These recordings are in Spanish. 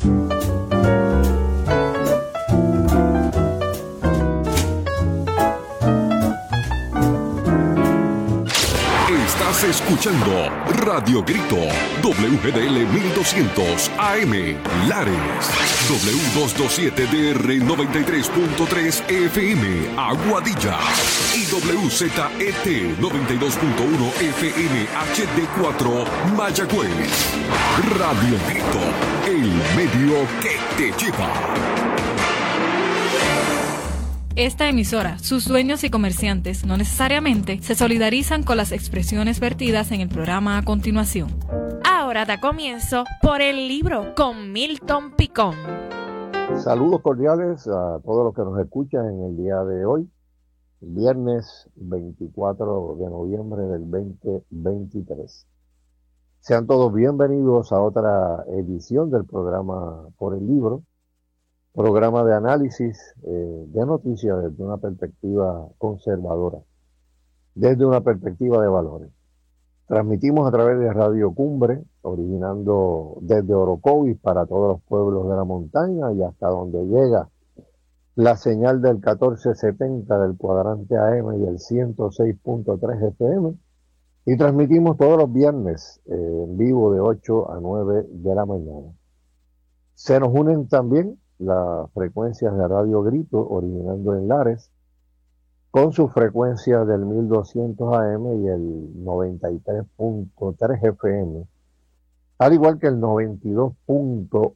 Estás escuchando Radio Grito, WGDL 1200 AM, Lares, W227DR 93.3 FM, Aguadilla, y WZET 92.1 FM HD4, Mayagüez. Radio Grito, el medio que te lleva. Esta emisora, sus dueños y comerciantes no necesariamente se solidarizan con las expresiones vertidas en el programa a continuación. Ahora da comienzo Por el Libro con Milton Picón. Saludos cordiales a todos los que nos escuchan en el día de hoy, viernes 24 de noviembre del 2023. Sean todos bienvenidos a otra edición del programa Por el Libro, programa de análisis de noticias desde una perspectiva conservadora, desde una perspectiva de valores. Transmitimos a través de Radio Cumbre, originando desde Orocovis para todos los pueblos de la montaña y hasta donde llega la señal del 1470 del cuadrante AM y el 106.3 FM. Y transmitimos todos los viernes en vivo de 8 a 9 de la mañana. Se nos unen también las frecuencias de Radio Grito, originando en Lares, con sus frecuencias del 1200 AM y el 93.3 FM, al igual que el 92.1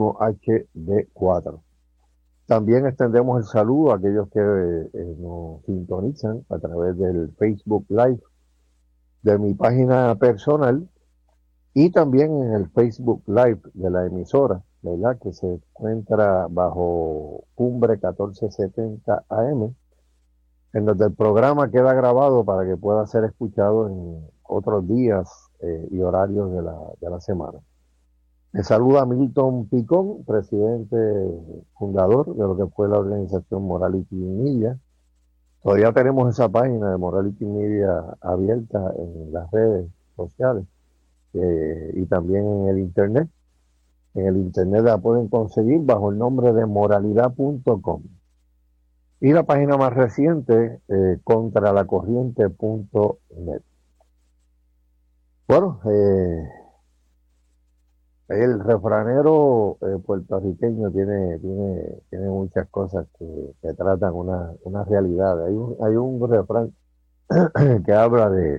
HD4. También extendemos el saludo a aquellos que nos sintonizan a través del Facebook Live de mi página personal y también en el Facebook Live de la emisora, ¿verdad?, que se encuentra bajo Cumbre 1470 AM, en donde el programa queda grabado para que pueda ser escuchado en otros días y horarios de la semana. Me saluda Milton Picón, presidente fundador de lo que fue la organización Morality Media. Todavía tenemos esa página de Morality Media abierta en las redes sociales y también en el internet. En el internet la pueden conseguir bajo el nombre de moralidad.com. Y la página más reciente, contralacorriente.net. Bueno, el refranero puertorriqueño tiene muchas cosas que tratan una realidad. Hay un refrán que habla de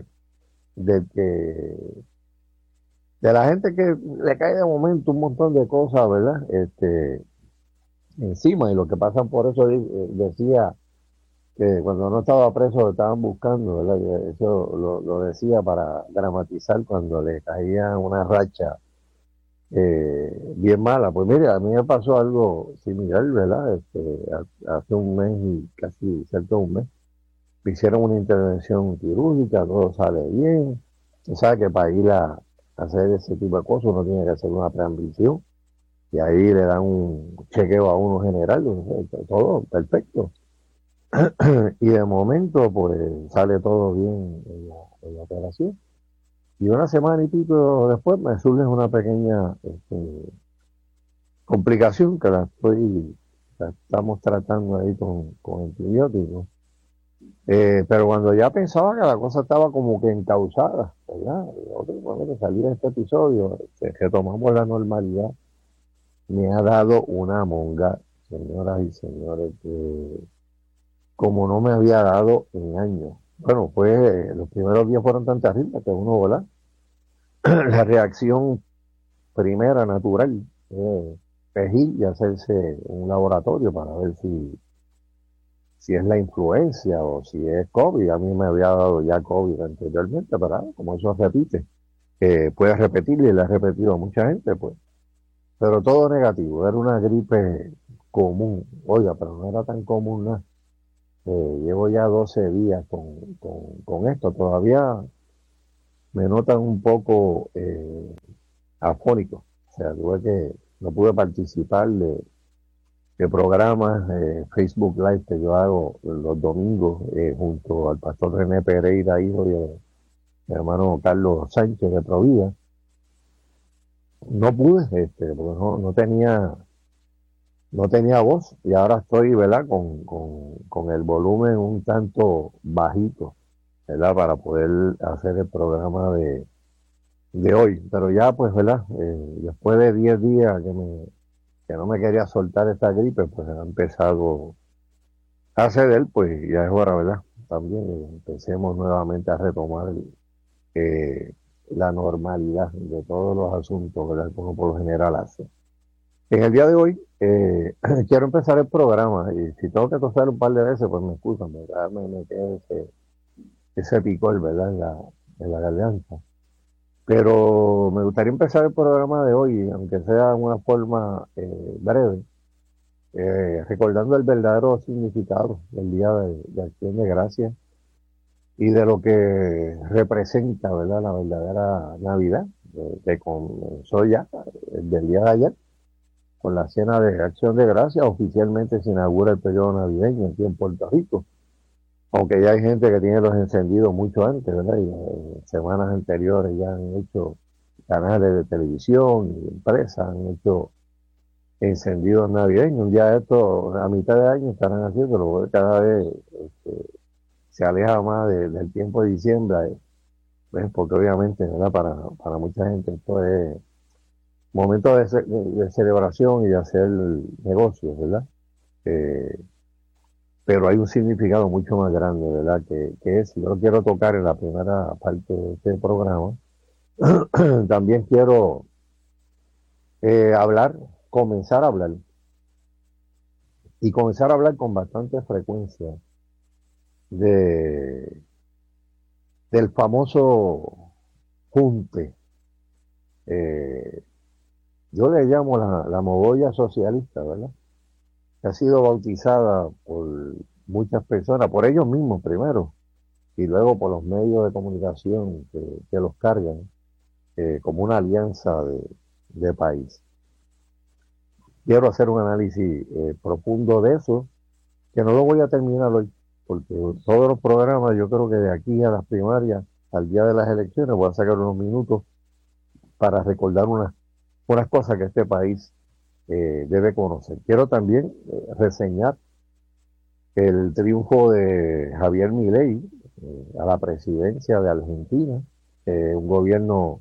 la gente que le cae de momento un montón de cosas, ¿verdad? Encima, y lo que pasan por eso, decía que cuando no estaba preso lo estaban buscando, ¿verdad? Y eso lo decía para dramatizar cuando le caía una racha bien mala. Pues mire, a mí me pasó algo similar, ¿verdad? Hace un mes y casi cerca de un mes, me hicieron una intervención quirúrgica, todo sale bien. Usted sabe que para ir a hacer ese tipo de cosas uno tiene que hacer una preambición y ahí le dan un chequeo a uno general, todo perfecto. Y de momento pues sale todo bien en la operación. Y una semana y pico después me surge una pequeña complicación que la estamos tratando ahí con antibióticos. Pero cuando ya pensaba que la cosa estaba como que encauzada, ¿verdad? Bueno, salir de este episodio, que tomamos la normalidad, me ha dado una monga, señoras y señores, que como no me había dado en años. Bueno, pues los primeros días fueron tan terribles que uno, ¿verdad? La reacción primera, natural, es ir y hacerse un laboratorio para ver si es la influencia o si es COVID. A mí me había dado ya COVID anteriormente, pero como eso repite, puede repetir y le ha repetido a mucha gente, pues. Pero todo negativo, era una gripe común. Oiga, pero no era tan común nada. Llevo ya 12 días con esto. Todavía me notan un poco afónico. O sea, no pude participar de programas Facebook Live que yo hago los domingos junto al pastor René Pereira, hijo de mi hermano Carlos Sánchez de Provida. no pude, porque no tenía voz y ahora estoy, ¿verdad? Con el volumen un tanto bajito, ¿verdad? Para poder hacer el programa de hoy. Pero ya, pues, ¿verdad? Después de 10 días que no me quería soltar esta gripe, pues ha empezado a ceder, pues ya es hora, ¿verdad? También empecemos nuevamente a retomar eh, la normalidad de todos los asuntos, ¿verdad? Como por lo general hace. En el día de hoy quiero empezar el programa y si tengo que toser un par de veces, pues me excusan, ¿verdad? Me queda ese picor, ¿verdad? En la garganta. Pero me gustaría empezar el programa de hoy, aunque sea de una forma breve, recordando el verdadero significado del Día de Acción de Gracias y de lo que representa, ¿verdad? La verdadera Navidad, que comenzó ya del día de ayer con la cena de Acción de Gracias. Oficialmente se inaugura el periodo navideño aquí en Puerto Rico, aunque ya hay gente que tiene los encendidos mucho antes, ¿verdad? Y semanas anteriores ya han hecho canales de televisión y empresas, han hecho encendidos navideños. Ya esto, a mitad de año estarán haciéndolo, porque cada vez se aleja más del tiempo de diciembre, ¿ves? Porque obviamente, ¿verdad? Para mucha gente esto es momento de celebración y de hacer negocios, ¿verdad? Eh, pero hay un significado mucho más grande, ¿verdad? Que es, yo lo quiero tocar en la primera parte de este programa. También quiero hablar, comenzar a hablar, y comenzar a hablar con bastante frecuencia de, del famoso junte. Eh, yo le llamo la mogolla socialista, ¿verdad? Que ha sido bautizada por muchas personas, por ellos mismos primero, y luego por los medios de comunicación que los cargan como una alianza de país. Quiero hacer un análisis profundo de eso, que no lo voy a terminar hoy, porque todos los programas, yo creo que de aquí a las primarias, al día de las elecciones, voy a sacar unos minutos para recordar unas cosas que este país debe conocer. Quiero también reseñar el triunfo de Javier Milei a la presidencia de Argentina, un gobierno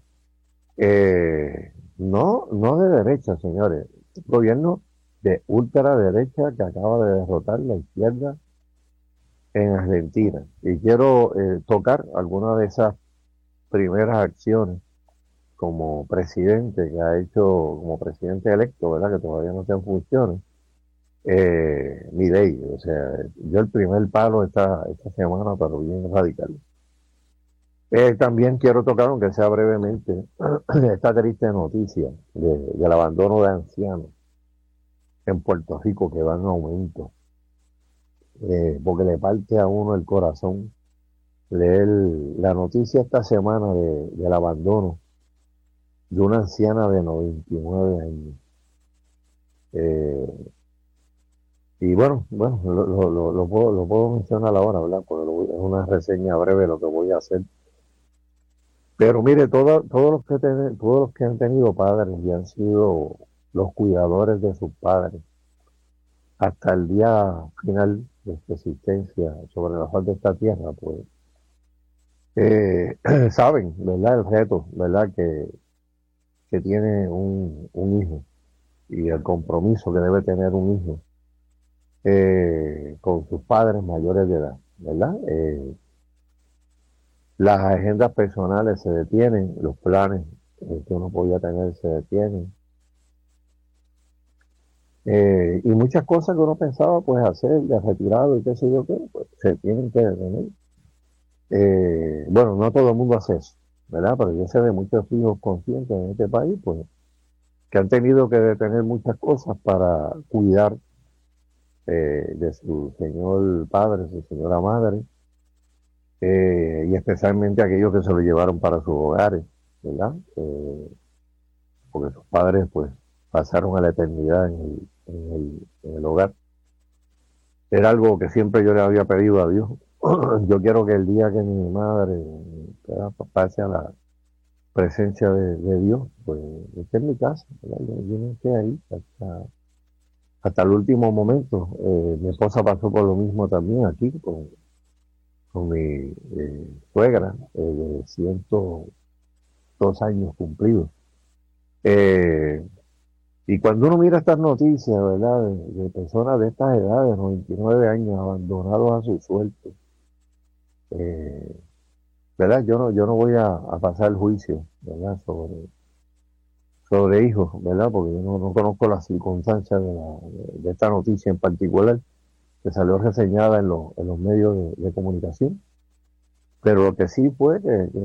no de derecha, señores, un gobierno de ultraderecha que acaba de derrotar la izquierda en Argentina. Y quiero tocar algunas de esas primeras acciones como presidente que ha hecho, como presidente electo, ¿verdad? Que todavía no está en funciones. Milei, o sea, yo el primer palo esta semana, pero bien radical. También quiero tocar, aunque sea brevemente, esta triste noticia del abandono de ancianos en Puerto Rico que va en aumento, porque le parte a uno el corazón leer la noticia esta semana del abandono de una anciana de 99 años. Y bueno, lo puedo mencionar ahora, ¿verdad? Porque es una reseña breve lo que voy a hacer. Pero mire, todos los que han tenido padres y han sido los cuidadores de sus padres hasta el día final de su existencia sobre la faz de esta tierra, pues saben, ¿verdad? El reto, ¿verdad? Que tiene un hijo y el compromiso que debe tener un hijo con sus padres mayores de edad, ¿verdad? Las agendas personales se detienen, los planes que uno podía tener se detienen. Y muchas cosas que uno pensaba pues hacer de retirado y qué sé yo qué, pues se tienen que detener. Bueno, no todo el mundo hace eso, ¿verdad? Pero yo sé de muchos hijos conscientes en este país, pues, que han tenido que detener muchas cosas para cuidar de su señor padre, su señora madre, y especialmente aquellos que se lo llevaron para sus hogares, ¿verdad? Porque sus padres, pues, pasaron a la eternidad en el hogar. Era algo que siempre yo le había pedido a Dios. Yo quiero que el día que mi madre, ¿verdad? Pase presencia de Dios, pues esta es mi casa, ¿verdad? Yo me quedé ahí hasta el último momento. Mi esposa pasó por lo mismo también aquí con mi suegra, de 102 años cumplidos. Y cuando uno mira estas noticias, ¿verdad? De personas de estas edades, 99 años, abandonados a su suerte, eh, ¿verdad? Yo no voy a pasar el juicio, ¿verdad? Sobre hijos, ¿verdad? Porque yo no conozco las circunstancias de esta noticia en particular, que salió reseñada en los medios de comunicación. Pero lo que sí fue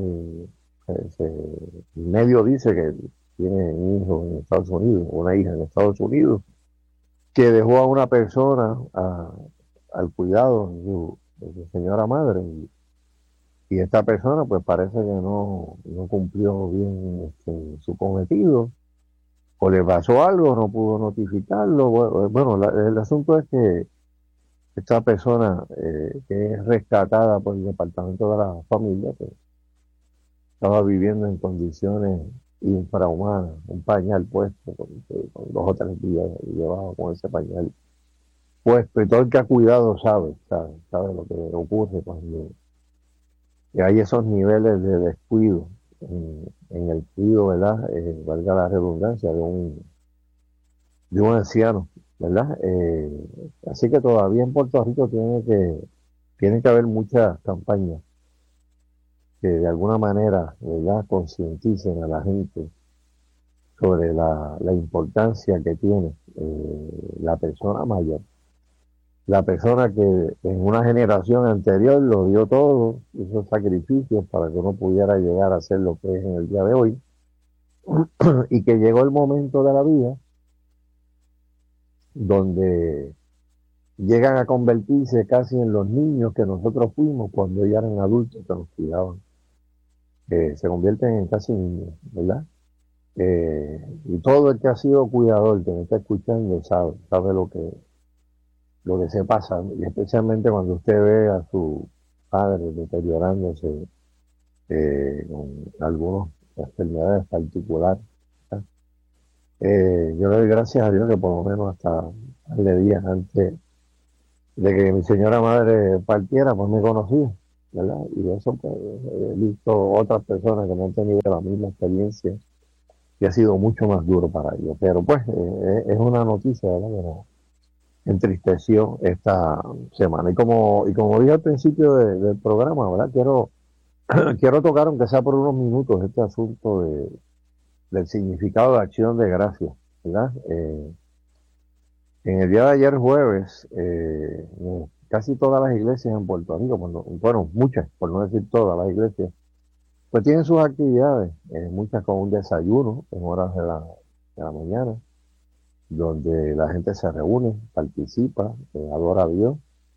el medio dice que tiene un hijo en Estados Unidos, una hija en Estados Unidos, que dejó a una persona al cuidado de su señora madre. Y esta persona pues parece que no cumplió bien su cometido, o le pasó algo, no pudo notificarlo. Bueno, el asunto es que esta persona que es rescatada por el Departamento de la Familia, pues, estaba viviendo en condiciones infrahumanas, un pañal puesto, con 2 o 3 días llevado con ese pañal puesto, y todo el que ha cuidado sabe lo que ocurre cuando hay esos niveles de descuido en el cuidado, ¿verdad? Valga la redundancia, de un anciano, ¿verdad? Así que todavía en Puerto Rico tiene que haber muchas campañas que de alguna manera, ¿verdad?, concienticen a la gente sobre la importancia que tiene la persona mayor. La persona que en una generación anterior lo dio todo, hizo sacrificios para que uno pudiera llegar a ser lo que es en el día de hoy, y que llegó el momento de la vida donde llegan a convertirse casi en los niños que nosotros fuimos cuando ya eran adultos que nos cuidaban. Se convierten en casi niños, ¿verdad? Y todo el que ha sido cuidador, que me está escuchando, sabe lo que se pasa, y especialmente cuando usted ve a su padre deteriorándose con algunas enfermedades particulares, ¿verdad? Yo le doy gracias a Dios que por lo menos hasta un par de días antes de que mi señora madre partiera, pues me conocía, ¿verdad? Y de eso pues, he visto otras personas que no han tenido la misma experiencia y ha sido mucho más duro para ellos. Pero pues es una noticia, ¿verdad?, que nos entristeció esta semana. Y como dije al principio del programa, ¿verdad? Quiero tocar, aunque sea por unos minutos, este asunto del significado de acción de gracias, ¿verdad? En el día de ayer jueves, casi todas las iglesias en Puerto Rico, bueno, muchas, por no decir todas las iglesias, pues tienen sus actividades, muchas con un desayuno en horas de la mañana, donde la gente se reúne, participa, adora a Dios,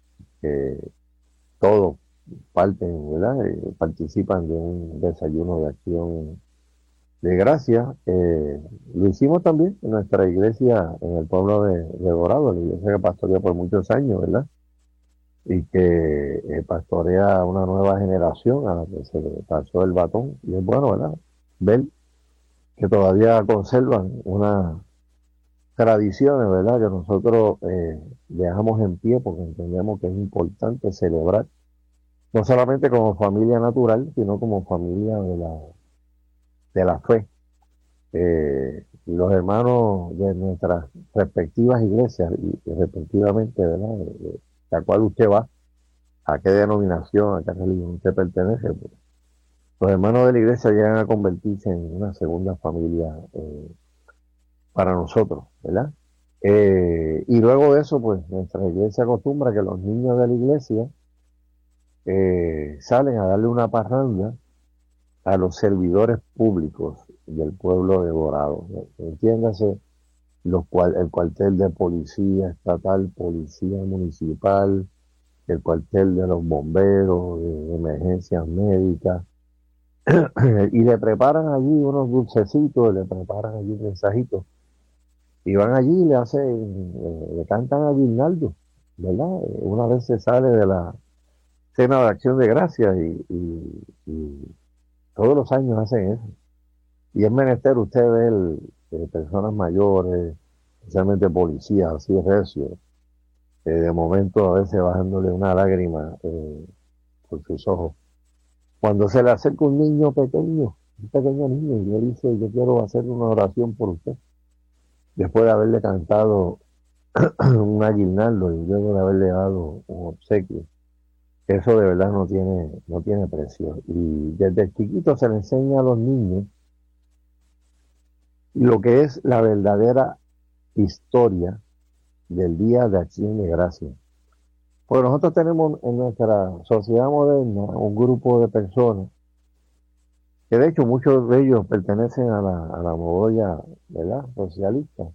todos parten, ¿verdad? Participan de un desayuno de acción de gracias. Lo hicimos también en nuestra iglesia en el pueblo de Dorado, la iglesia que pastoreé por muchos años, ¿verdad? Y que pastorea una nueva generación a la que se le pasó el batón. Y es bueno, ¿verdad?, ver que todavía conservan unas tradiciones, ¿verdad?, que nosotros dejamos en pie porque entendemos que es importante celebrar, no solamente como familia natural, sino como familia de la fe. Los hermanos de nuestras respectivas iglesias y respectivamente, ¿verdad?, de la cual usted va, a qué denominación, a qué religión usted pertenece, pues, los hermanos de la iglesia llegan a convertirse en una segunda familia para nosotros, ¿verdad? Y luego de eso, pues nuestra iglesia acostumbra que los niños de la iglesia salen a darle una parranda a los servidores públicos del pueblo de Dorado. Entiéndase, el cuartel de policía estatal, policía municipal, el cuartel de los bomberos, de emergencias médicas, y le preparan allí unos dulcecitos, le preparan allí mensajitos, y van allí y le cantan a Guinaldo, ¿verdad? Una vez se sale de la cena de acción de gracias y todos los años hacen eso. Y es menester usted ver personas mayores, especialmente policías, así recios, de momento a veces bajándole una lágrima por sus ojos. Cuando se le acerca un pequeño niño, y le dice, yo quiero hacer una oración por usted, después de haberle cantado un aguinaldo y luego de haberle dado un obsequio, eso de verdad no tiene precio. Y desde chiquito se le enseña a los niños lo que es la verdadera historia del Día de Acción de Gracias. Porque nosotros tenemos en nuestra sociedad moderna un grupo de personas que de hecho muchos de ellos pertenecen a la mogolla, ¿verdad?, socialista,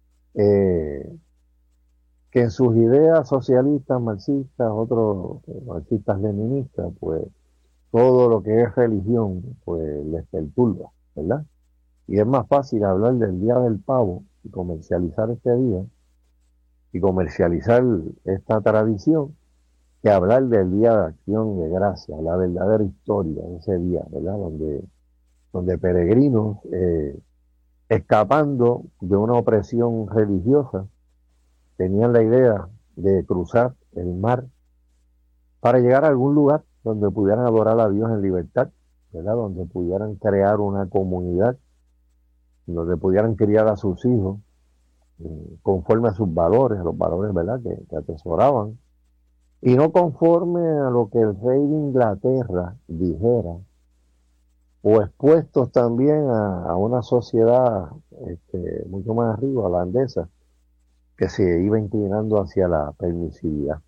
que en sus ideas socialistas, marxistas, otros marxistas leninistas, pues todo lo que es religión, pues les perturba, ¿verdad? Y es más fácil hablar del Día del Pavo y comercializar este día y comercializar esta tradición que hablar del Día de Acción de Gracias, la verdadera historia de ese día, ¿verdad? Donde peregrinos, escapando de una opresión religiosa, tenían la idea de cruzar el mar para llegar a algún lugar donde pudieran adorar a Dios en libertad, ¿verdad? Donde pudieran crear una comunidad, donde pudieran criar a sus hijos conforme a sus valores, a los valores, ¿verdad?, que atesoraban, y no conforme a lo que el rey de Inglaterra dijera, o expuestos también a una sociedad mucho más arriba, holandesa, que se iba inclinando hacia la permisividad.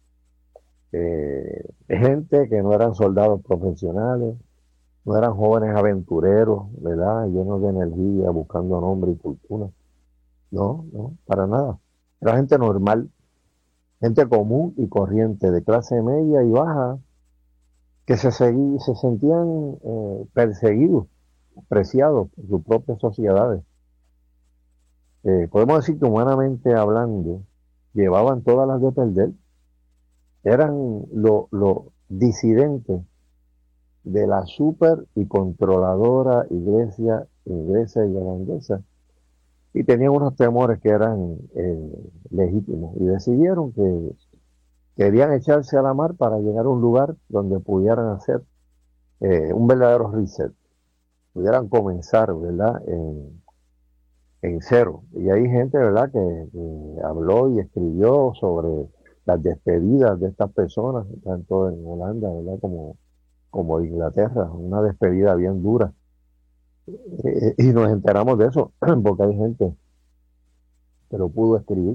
Gente que no eran soldados profesionales, no eran jóvenes aventureros, ¿verdad?, llenos de energía, buscando nombre y fortuna. No, para nada. Era gente normal, gente común y corriente, de clase media y baja, que se sentían perseguidos, apreciados por sus propias sociedades. Podemos decir que humanamente hablando, llevaban todas las de perder. Eran los disidentes de la super y controladora iglesia inglesa y holandesa, y tenían unos temores que eran legítimos, y decidieron que querían echarse a la mar para llegar a un lugar donde pudieran hacer un verdadero reset, pudieran comenzar, ¿verdad?, en cero. Y hay gente, ¿verdad?, que habló y escribió sobre las despedidas de estas personas, tanto en Holanda, ¿verdad?, como en Inglaterra, una despedida bien dura. Y nos enteramos de eso, porque hay gente que lo pudo escribir.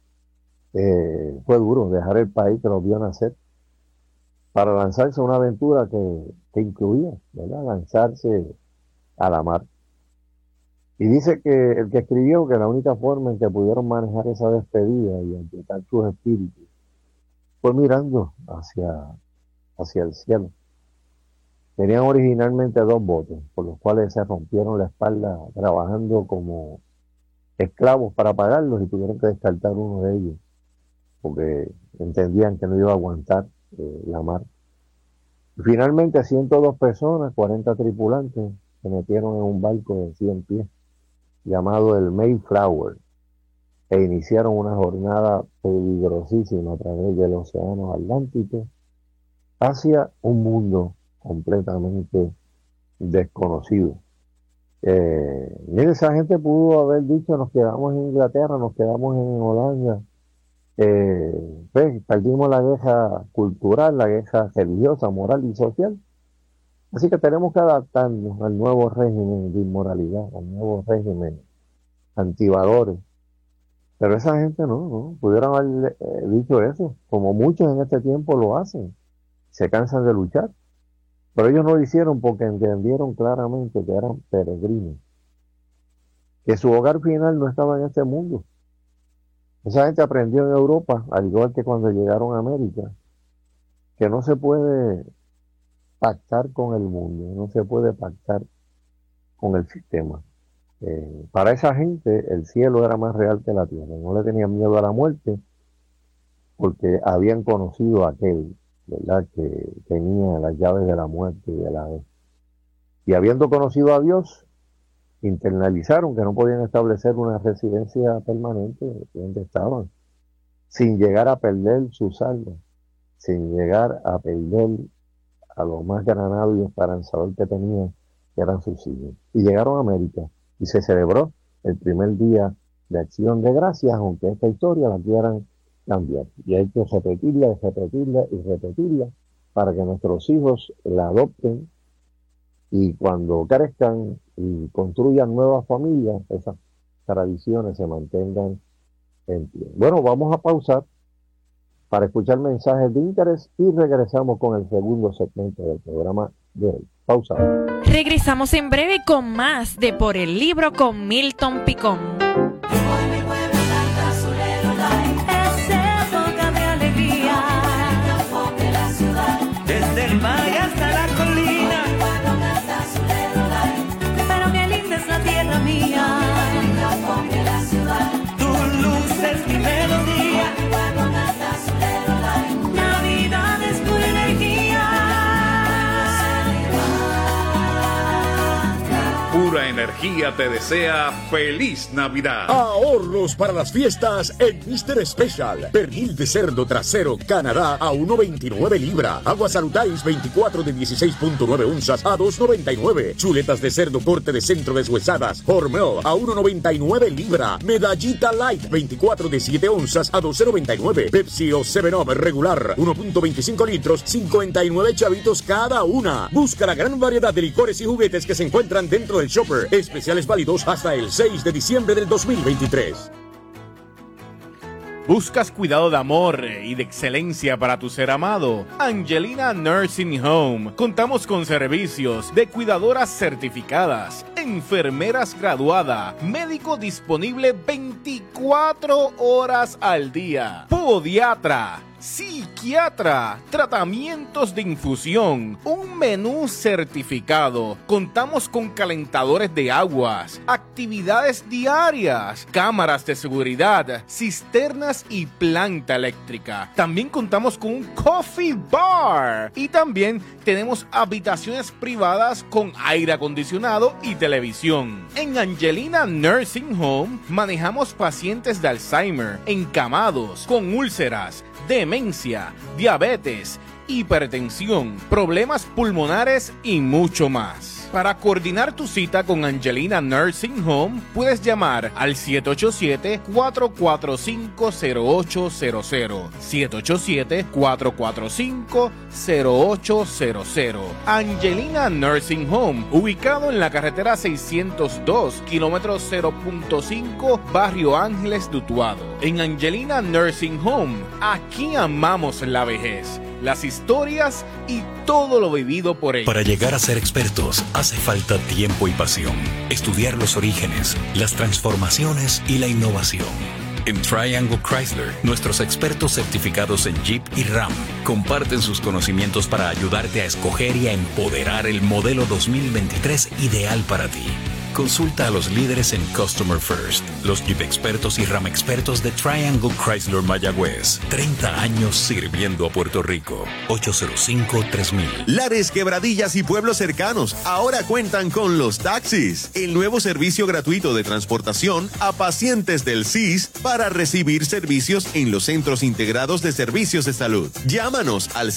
Fue duro dejar el país que los vio nacer para lanzarse a una aventura que incluía, ¿verdad?, lanzarse a la mar. Y dice que el que escribió que la única forma en que pudieron manejar esa despedida y aquietar sus espíritus fue mirando hacia el cielo. Tenían originalmente 2 botes, por los cuales se rompieron la espalda trabajando como esclavos para pagarlos, y tuvieron que descartar uno de ellos, porque entendían que no iba a aguantar la mar. Y finalmente 102 personas, 40 tripulantes, se metieron en un barco de 100 pies, llamado el Mayflower, e iniciaron una jornada peligrosísima a través del océano Atlántico hacia un mundo completamente desconocido. Mire, esa gente pudo haber dicho, nos quedamos en Inglaterra, nos quedamos en Holanda, pues, perdimos la guerra cultural, la guerra religiosa, moral y social. Así que tenemos que adaptarnos al nuevo régimen de inmoralidad, al nuevo régimen antivalores. Pero esa gente no pudieron haber dicho eso, como muchos en este tiempo lo hacen. Se cansan de luchar. Pero ellos no lo hicieron porque entendieron claramente que eran peregrinos, que su hogar final no estaba en este mundo. Esa gente aprendió en Europa, al igual que cuando llegaron a América, que no se puede pactar con el mundo, no se puede pactar con el sistema. Para esa gente el cielo era más real que la tierra. No le tenían miedo a la muerte porque habían conocido a aquel, ¿verdad?, que tenía las llaves de la muerte y de la vez. Y habiendo conocido a Dios, internalizaron que no podían establecer una residencia permanente donde estaban, sin llegar a perder su saldo, sin llegar a perder a lo más granado y esperanzador que tenían, que eran sus hijos. Y llegaron a América y se celebró el primer día de Acción de Gracias, aunque esta historia la quieran cambiar. Y hay que repetirla y repetirla y repetirla para que nuestros hijos la adopten y cuando crezcan y construyan nuevas familias, esas tradiciones se mantengan en pie. Bueno, vamos a pausar para escuchar mensajes de interés y regresamos con el segundo segmento del programa de hoy. Pausa. Regresamos en breve con más de Por el Libro con Milton Picón. Desde el valle hasta la colina, pero qué linda es la tierra mía. Tu luz es mi melodía, Navidad es pura energía. Pura Energía te desea feliz Navidad. Ahorros para las fiestas en Mr. Special. Pernil de cerdo trasero Canadá a 1.29 libra. Aguas Salutais 24 de 16.9 onzas a 2.99. Chuletas de cerdo corte de centro deshuesadas Hormel a 1.99 libra. Medallita Light 24 de 7 onzas a 12.99. Pepsi o 7-Up regular 1.25 litros 59 chavitos cada una. Busca la gran variedad de licores y juguetes que se encuentran dentro del shopper. Especiales válidos hasta el 6 de diciembre del 2023. ¿Buscas cuidado de amor y de excelencia para tu ser amado? Angelina Nursing Home. Contamos con servicios de cuidadoras certificadas, enfermeras graduada, médico disponible 24 horas al día, podiatra, psiquiatra, tratamientos de infusión, un menú certificado. Contamos con calentadores de aguas, actividades diarias, cámaras de seguridad, cisternas y planta eléctrica. También contamos con un coffee bar y también tenemos habitaciones privadas con aire acondicionado y televisión. En Angelina Nursing Home manejamos pacientes de Alzheimer, encamados, con úlceras, demencia, diabetes, hipertensión, problemas pulmonares y mucho más. Para coordinar tu cita con Angelina Nursing Home, puedes llamar al 787-445-0800. 787-445-0800. Angelina Nursing Home, ubicado en la carretera 602, kilómetro 0.5, Barrio Ángeles de Utuado. En Angelina Nursing Home, aquí amamos la vejez, las historias y todo lo vivido por ella. Para llegar a ser expertos hace falta tiempo y pasión. Estudiar los orígenes, las transformaciones y la innovación. En Triangle Chrysler, nuestros expertos certificados en Jeep y Ram comparten sus conocimientos para ayudarte a escoger y a empoderar el modelo 2023 ideal para ti. Consulta a los líderes en Customer First, los Jeep expertos y Ram expertos de Triangle Chrysler Mayagüez. 30 años sirviendo a Puerto Rico. 805-3000. Lares, Quebradillas y pueblos cercanos ahora cuentan con los taxis, el nuevo servicio gratuito de transportación a pacientes del CIS para recibir servicios en los centros integrados de servicios de salud. Llámanos al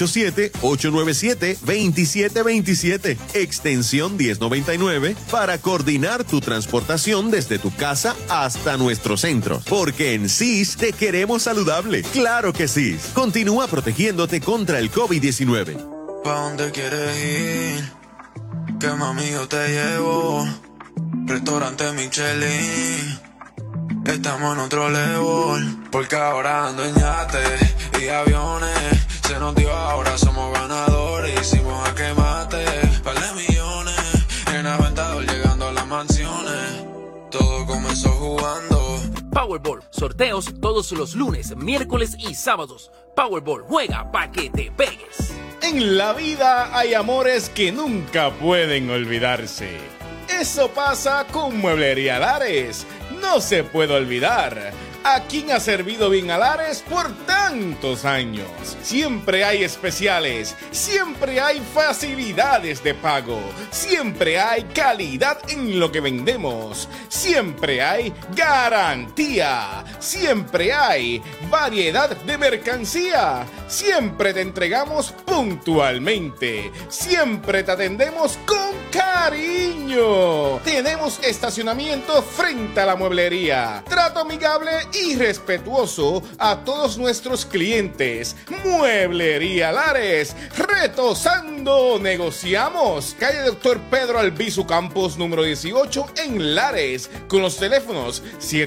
787-897-2727, extensión 1099, para coordinar tu transportación desde tu casa hasta nuestros centros. Porque en CIS te queremos saludable. ¡Claro que sí! Continúa protegiéndote contra el COVID-19. ¿Pa' dónde quieres ir? Que mami yo te llevo. Restaurante Michelin. Estamos en otro level. Porque ahora ando en yates y aviones. Se nos dio, ahora somos ganadores. Hicimos a que mate. Par de millones. En Aventador llegando a las mansiones. Todo comenzó jugando. Powerball, sorteos todos los lunes, miércoles y sábados. Powerball, juega pa' que te pegues. En la vida hay amores que nunca pueden olvidarse. Eso pasa con Mueblería Lares. No se puede olvidar. a quien ha servido bien a Lares por tantos años. Siempre hay especiales, siempre hay facilidades de pago, siempre hay calidad en lo que vendemos, siempre hay garantía, siempre hay variedad de mercancía, siempre te entregamos puntualmente, siempre te atendemos con cariño. Tenemos estacionamiento frente a la mueblería, trato amigable y respetuoso a todos nuestros clientes. Mueblería Lares, retosando negociamos. Calle Dr. Pedro Albizu Campos número 18 en Lares, con los teléfonos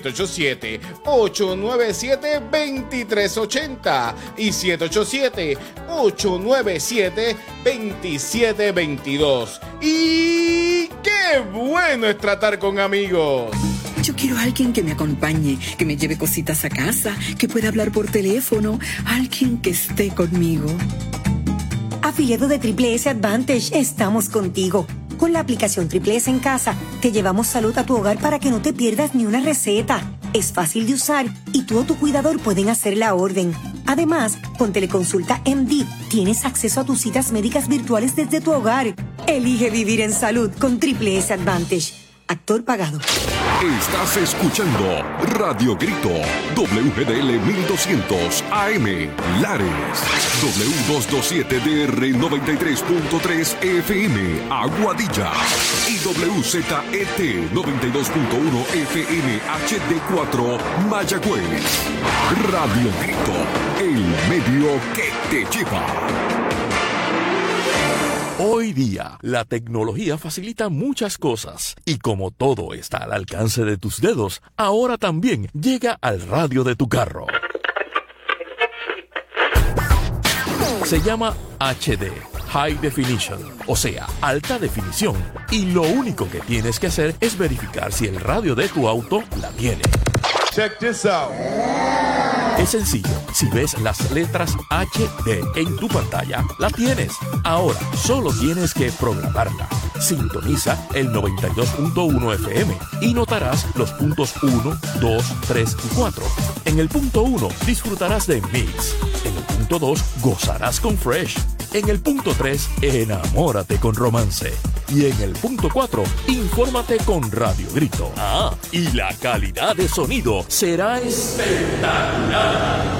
787-897-2380 y 787-897-2722. Y qué bueno es tratar con amigos. Yo quiero a alguien que me acompañe, que me lleve cositas a casa, que pueda hablar por teléfono, alguien que esté conmigo. Afiliado de Triple S Advantage, estamos contigo. Con la aplicación Triple S en casa, te llevamos salud a tu hogar para que no te pierdas ni una receta. Es fácil de usar y tú o tu cuidador pueden hacer la orden. Además, con Teleconsulta MD, tienes acceso a tus citas médicas virtuales desde tu hogar. Elige vivir en salud con Triple S Advantage. Actor pagado. Estás escuchando Radio Grito, WGDL 1200 AM, Lares, W227DR 93.3 FM, Aguadilla, y WZET 92.1 FM HD4, Mayagüez. Radio Grito, el medio que te lleva. Hoy día, la tecnología facilita muchas cosas y como todo está al alcance de tus dedos, ahora también llega al radio de tu carro. Se llama HD, High Definition, o sea, alta definición, y lo único que tienes que hacer es verificar si el radio de tu auto la tiene. Check this out. Es sencillo, si ves las letras HD en tu pantalla, la tienes. Ahora, solo tienes que programarla. Sintoniza el 92.1 FM y notarás los puntos 1, 2, 3 y 4. En el punto 1 disfrutarás de Mix. En el punto 2 gozarás con Fresh. En el punto 3 enamórate con Romance. Y en el punto 4 infórmate con Radio Grito. Ah, y la calidad de sonido será espectacular.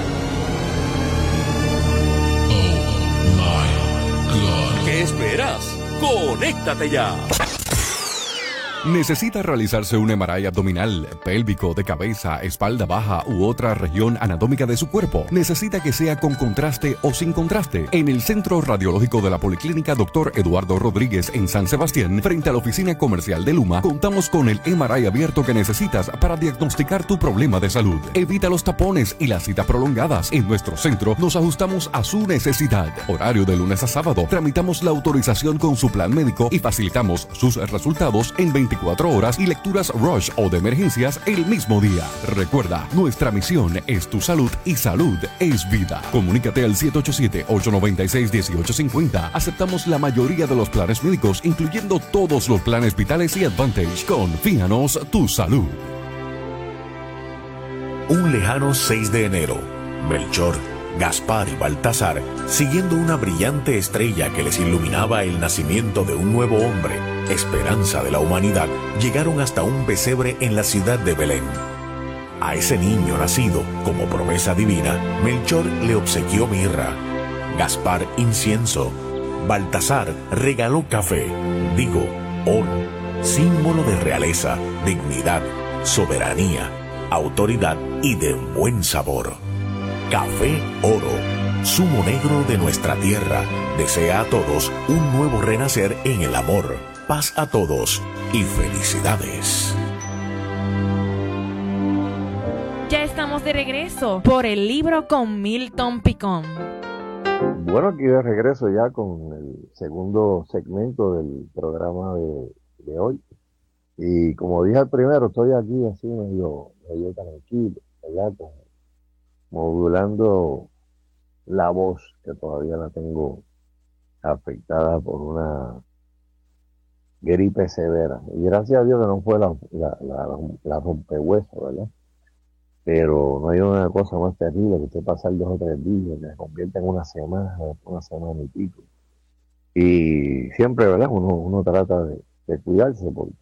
¿Qué esperas? ¡Conéctate ya! ¿Necesita realizarse un MRI abdominal, pélvico, de cabeza, espalda baja u otra región anatómica de su cuerpo? ¿Necesita que sea con contraste o sin contraste? En el Centro Radiológico de la Policlínica Dr. Eduardo Rodríguez en San Sebastián, frente a la oficina comercial de Luma, contamos con el MRI abierto que necesitas para diagnosticar tu problema de salud. Evita los tapones y las citas prolongadas. En nuestro centro nos ajustamos a su necesidad. Horario de lunes a sábado. Tramitamos la autorización con su plan médico y facilitamos sus resultados en 24 horas y lecturas rush o de emergencias el mismo día. Recuerda, nuestra misión es tu salud y salud es vida. Comunícate al 787-896-1850. Aceptamos la mayoría de los planes médicos, incluyendo todos los planes vitales y Advantage. Confíanos tu salud. Un lejano 6 de enero, Melchor, Gaspar y Baltasar, siguiendo una brillante estrella que les iluminaba el nacimiento de un nuevo hombre, esperanza de la humanidad, llegaron hasta un pesebre en la ciudad de Belén. A ese niño nacido, como promesa divina, Melchor le obsequió mirra, Gaspar incienso, Baltasar regaló café, oro, símbolo de realeza, dignidad, soberanía, autoridad y de buen sabor. Café Oro, zumo negro de nuestra tierra, desea a todos un nuevo renacer en el amor, paz a todos y felicidades. Ya estamos de regreso por el libro con Milton Picón. Bueno, aquí de regreso ya con el segundo segmento del programa de hoy. Y como dije al primero, estoy aquí así medio tranquilo, ¿verdad? Modulando la voz, que todavía la tengo afectada por una gripe severa. Y gracias a Dios que no fue la rompehueso, ¿verdad? pero no hay una cosa más terrible que usted pasar 2 o 3 días, que se convierte en una semana y pico. Y siempre, ¿verdad? Uno trata de cuidarse porque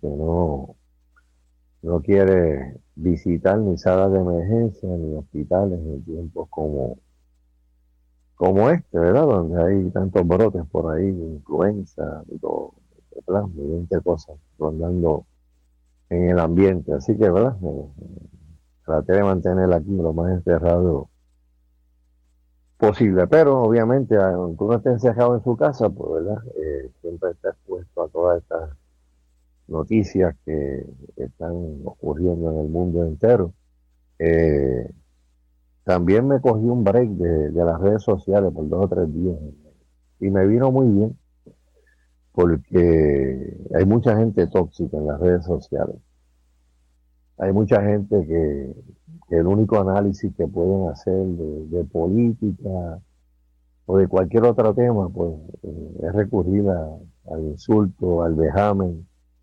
no quiere visitar ni salas de emergencia ni hospitales en tiempos como este, ¿verdad? Donde hay tantos brotes por ahí, influenza, y todo, de plasma y 20 cosas rondando en el ambiente. Así que, ¿verdad? Traté de mantener aquí lo más encerrado posible, pero obviamente, aunque uno esté encerrado en su casa, pues, ¿verdad? Siempre está expuesto a todas estas noticias que están ocurriendo en el mundo entero. También me cogí un break de las redes sociales por 2 o 3 días y me vino muy bien porque hay mucha gente tóxica en las redes sociales. Hay mucha gente que el único análisis que pueden hacer de política o de cualquier otro tema, pues es recurrir al insulto, al vejamen,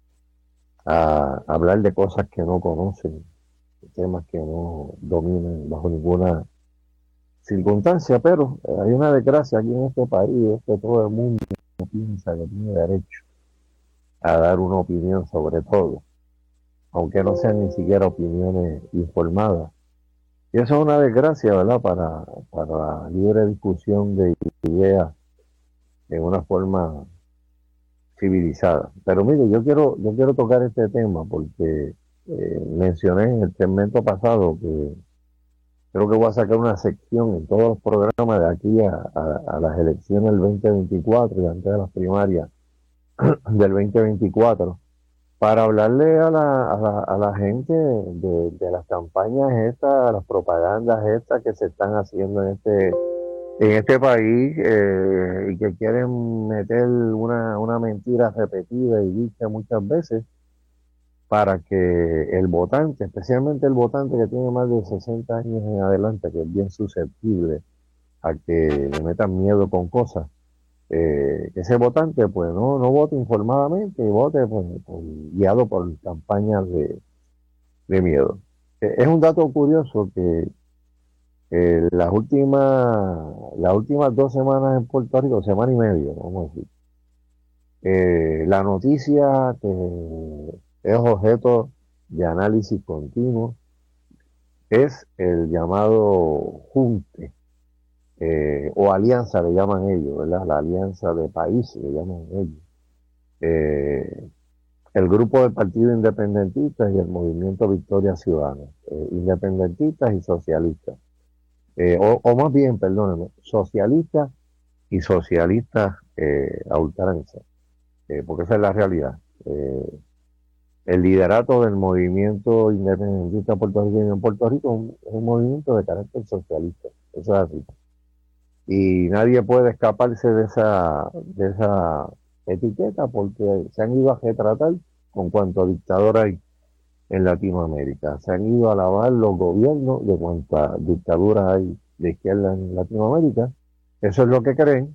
a hablar de cosas que no conocen, temas que no dominan bajo ninguna circunstancia, pero hay una desgracia aquí en este país, es que todo el mundo piensa que tiene derecho a dar una opinión sobre todo, aunque no sean ni siquiera opiniones informadas. Y eso es una desgracia, ¿verdad?, para la libre discusión de ideas en una forma civilizada. Pero mire, yo quiero tocar este tema porque mencioné en el segmento pasado que creo que voy a sacar una sección en todos los programas de aquí a las elecciones del 2024 y antes de las primarias del 2024 para hablarle a la gente de las campañas estas, las propagandas estas que se están haciendo en este país y que quieren meter una mentira repetida y dicha muchas veces para que el votante, especialmente el votante que tiene más de 60 años en adelante, que es bien susceptible a que le metan miedo con cosas, ese votante pues no vote informadamente y vote pues, guiado por campañas de miedo. Es un dato curioso que las últimas 2 semanas en Puerto Rico, semana y media, vamos a decir, la noticia que es objeto de análisis continuo es el llamado junte o alianza, le llaman ellos, ¿verdad? La alianza de países, le llaman ellos. El grupo del Partido Independentista y el Movimiento Victoria Ciudadana, independentistas y socialistas. O más bien, perdónenme, socialistas y socialistas a ultranza, porque esa es la realidad. El liderato del movimiento independentista puertorriqueño en Puerto Rico es un movimiento de carácter socialista, eso es así. Y nadie puede escaparse de esa etiqueta porque se han ido a retratar con cuanto dictador hay en Latinoamérica. Se han ido a alabar los gobiernos de cuanta dictadura hay de izquierda en Latinoamérica. Eso es lo que creen.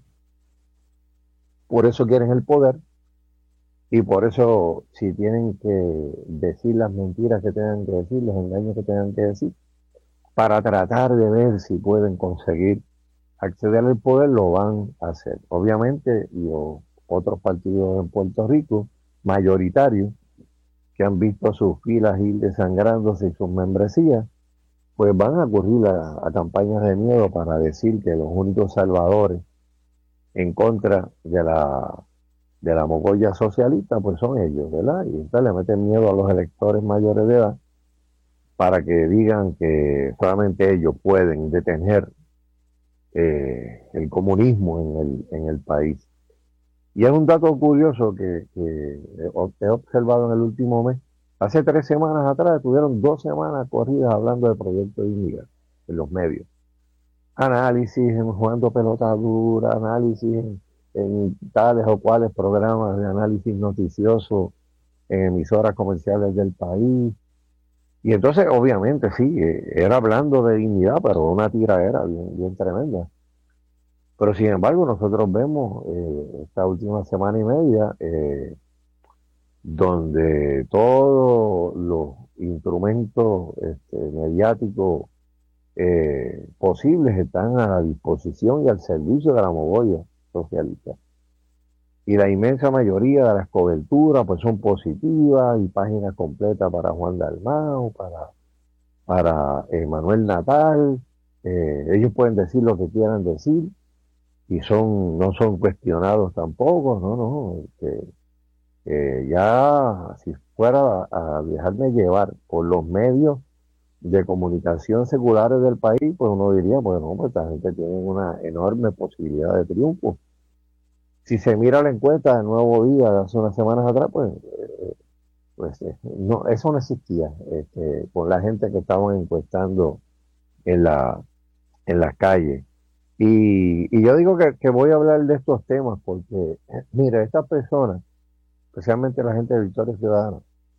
Por eso quieren el poder. Y por eso, si tienen que decir las mentiras que tengan que decir, los engaños que tengan que decir, para tratar de ver si pueden conseguir acceder al poder, lo van a hacer. Obviamente, los otros partidos en Puerto Rico, mayoritarios, que han visto sus filas ir desangrándose y sus membresías, pues van a ocurrir a campañas de miedo para decir que los únicos salvadores en contra de la mogolla socialista, pues son ellos, ¿verdad? Y entonces le meten miedo a los electores mayores de edad para que digan que solamente ellos pueden detener el comunismo en el país. Y es un dato curioso que he observado en el último mes. Hace 3 semanas atrás estuvieron 2 semanas corridas hablando del proyecto de Iniga en los medios. Análisis, jugando pelota dura, análisis en tales o cuales programas de análisis noticioso en emisoras comerciales del país. Y entonces, obviamente, sí, era hablando de dignidad, pero una tiradera bien tremenda. Pero sin embargo, nosotros vemos esta última semana y media donde todos instrumentos mediáticos posibles están a la disposición y al servicio de la mogolla socialista. Y la inmensa mayoría de las coberturas pues son positivas, y páginas completas para Juan Dalmau, para Manuel Natal. Ellos pueden decir lo que quieran decir y no son cuestionados tampoco, ya si fuera a dejarme llevar por los medios de comunicación seculares del país, pues uno diría, bueno, pues esta gente tiene una enorme posibilidad de triunfo. Si se mira la encuesta del Nuevo Día de hace unas semanas atrás, no, eso no existía con la gente que estaban encuestando en las calles. Y yo digo que voy a hablar de estos temas porque, mira, estas personas, especialmente la gente de Victoria Ciudadana,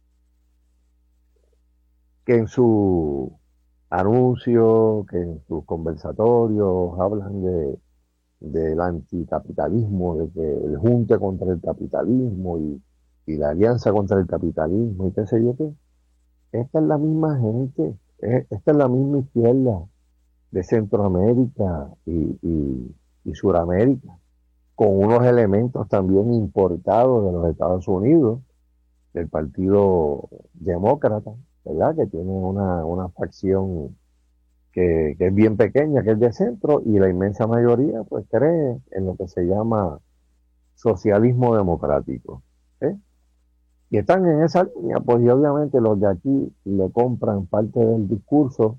que en su anuncio, que en sus conversatorios hablan del anticapitalismo, de que el junte contra el capitalismo y la alianza contra el capitalismo y qué sé yo qué. Esta es la misma gente, esta es la misma izquierda de Centroamérica y Suramérica, con unos elementos también importados de los Estados Unidos, del Partido Demócrata, ¿verdad? Que tiene una facción que es bien pequeña, que es de centro, y la inmensa mayoría pues cree en lo que se llama socialismo democrático. Y están en esa línea, pues, y obviamente los de aquí le compran parte del discurso,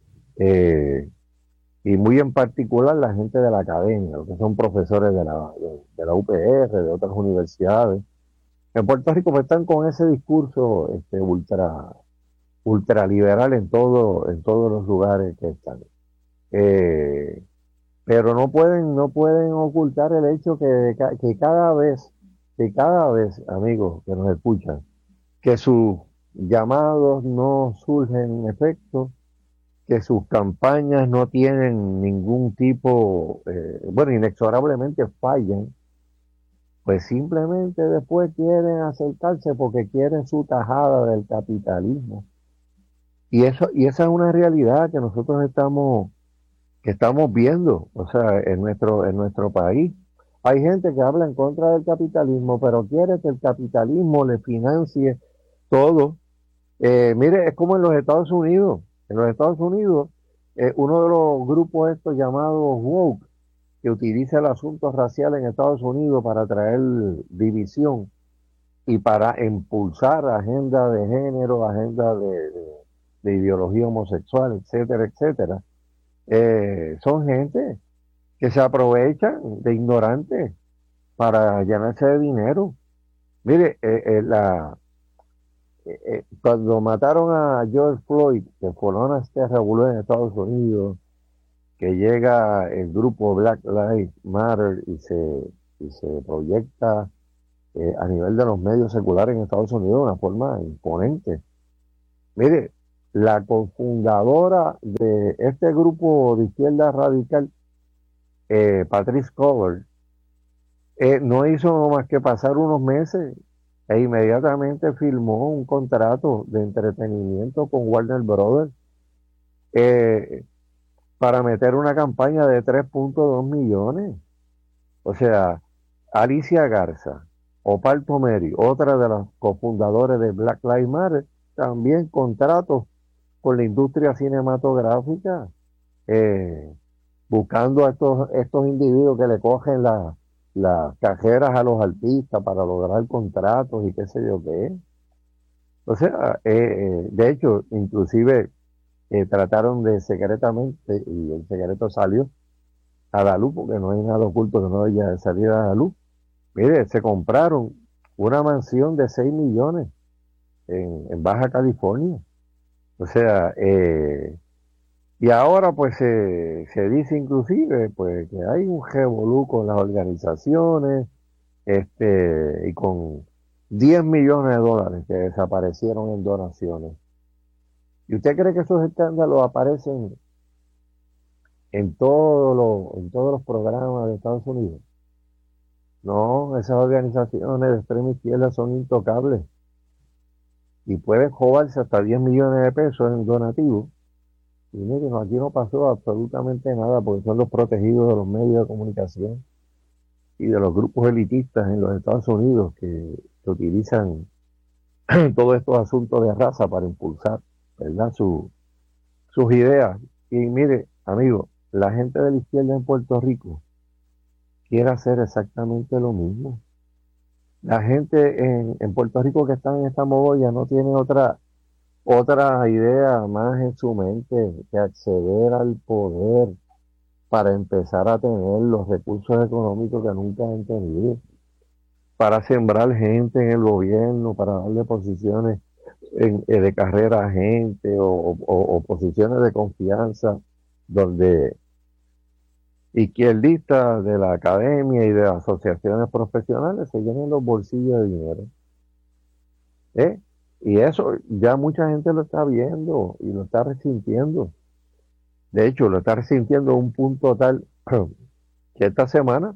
y muy en particular la gente de la academia, los que son profesores de la UPR, de otras universidades. En Puerto Rico pues están con ese discurso ultraliberal en todos los lugares que están. Pero no pueden ocultar el hecho que cada vez, amigos que nos escuchan, que sus llamados no surgen efecto, que sus campañas no tienen ningún tipo, inexorablemente fallan, pues simplemente después quieren acercarse porque quieren su tajada del capitalismo. Y esa es una realidad que nosotros estamos viendo, o sea, en nuestro país. Hay gente que habla en contra del capitalismo, pero quiere que el capitalismo le financie todo. Mire, es como en los Estados Unidos. En los Estados Unidos, uno de los grupos estos llamados woke, que utiliza el asunto racial en Estados Unidos para traer división y para impulsar agenda de género, agenda de ideología homosexual, etcétera, etcétera. Son gente que se aprovechan de ignorantes para llenarse de dinero. Mire, cuando mataron a George Floyd, que formó este revuelo en Estados Unidos, que llega el grupo Black Lives Matter y se proyecta a nivel de los medios seculares en Estados Unidos de una forma imponente. Mire, la cofundadora de este grupo de izquierda radical, Patrisse Cullors, no hizo más que pasar unos meses e inmediatamente firmó un contrato de entretenimiento con Warner Brothers para meter una campaña de 3.2 millones. O sea, Alicia Garza, Opal Tomeri, otra de las cofundadores de Black Lives Matter, también contratos con la industria cinematográfica, buscando a estos individuos que le cogen las cajeras a los artistas para lograr contratos y qué sé yo qué. O sea, de hecho, inclusive trataron de secretamente, y el secreto salió a la luz, porque no hay nada oculto que no haya salido a la luz. Mire, se compraron una mansión de 6 millones en Baja California. O sea, y ahora pues se dice inclusive pues que hay un revolú con las organizaciones, y con 10 millones de dólares que desaparecieron en donaciones. ¿Y usted cree que esos escándalos aparecen en todos los programas de Estados Unidos? No, esas organizaciones de extrema izquierda son intocables. y pueden robarse hasta 10 millones de pesos en donativos. Y miren, aquí no pasó absolutamente nada porque son los protegidos de los medios de comunicación y de los grupos elitistas en los Estados Unidos que utilizan todos estos asuntos de raza para impulsar, ¿verdad?, sus ideas. Y mire, amigo, la gente de la izquierda en Puerto Rico quiere hacer exactamente lo mismo. La gente en Puerto Rico que está en esta mogolla no tiene otra idea más en su mente que acceder al poder para empezar a tener los recursos económicos que nunca han tenido, para sembrar gente en el gobierno, para darle posiciones de carrera a gente o posiciones de confianza donde izquierdistas de la academia y de las asociaciones profesionales se llenen los bolsillos de dinero. Y eso ya mucha gente lo está viendo y lo está resintiendo. De hecho, lo está resintiendo a un punto tal que esta semana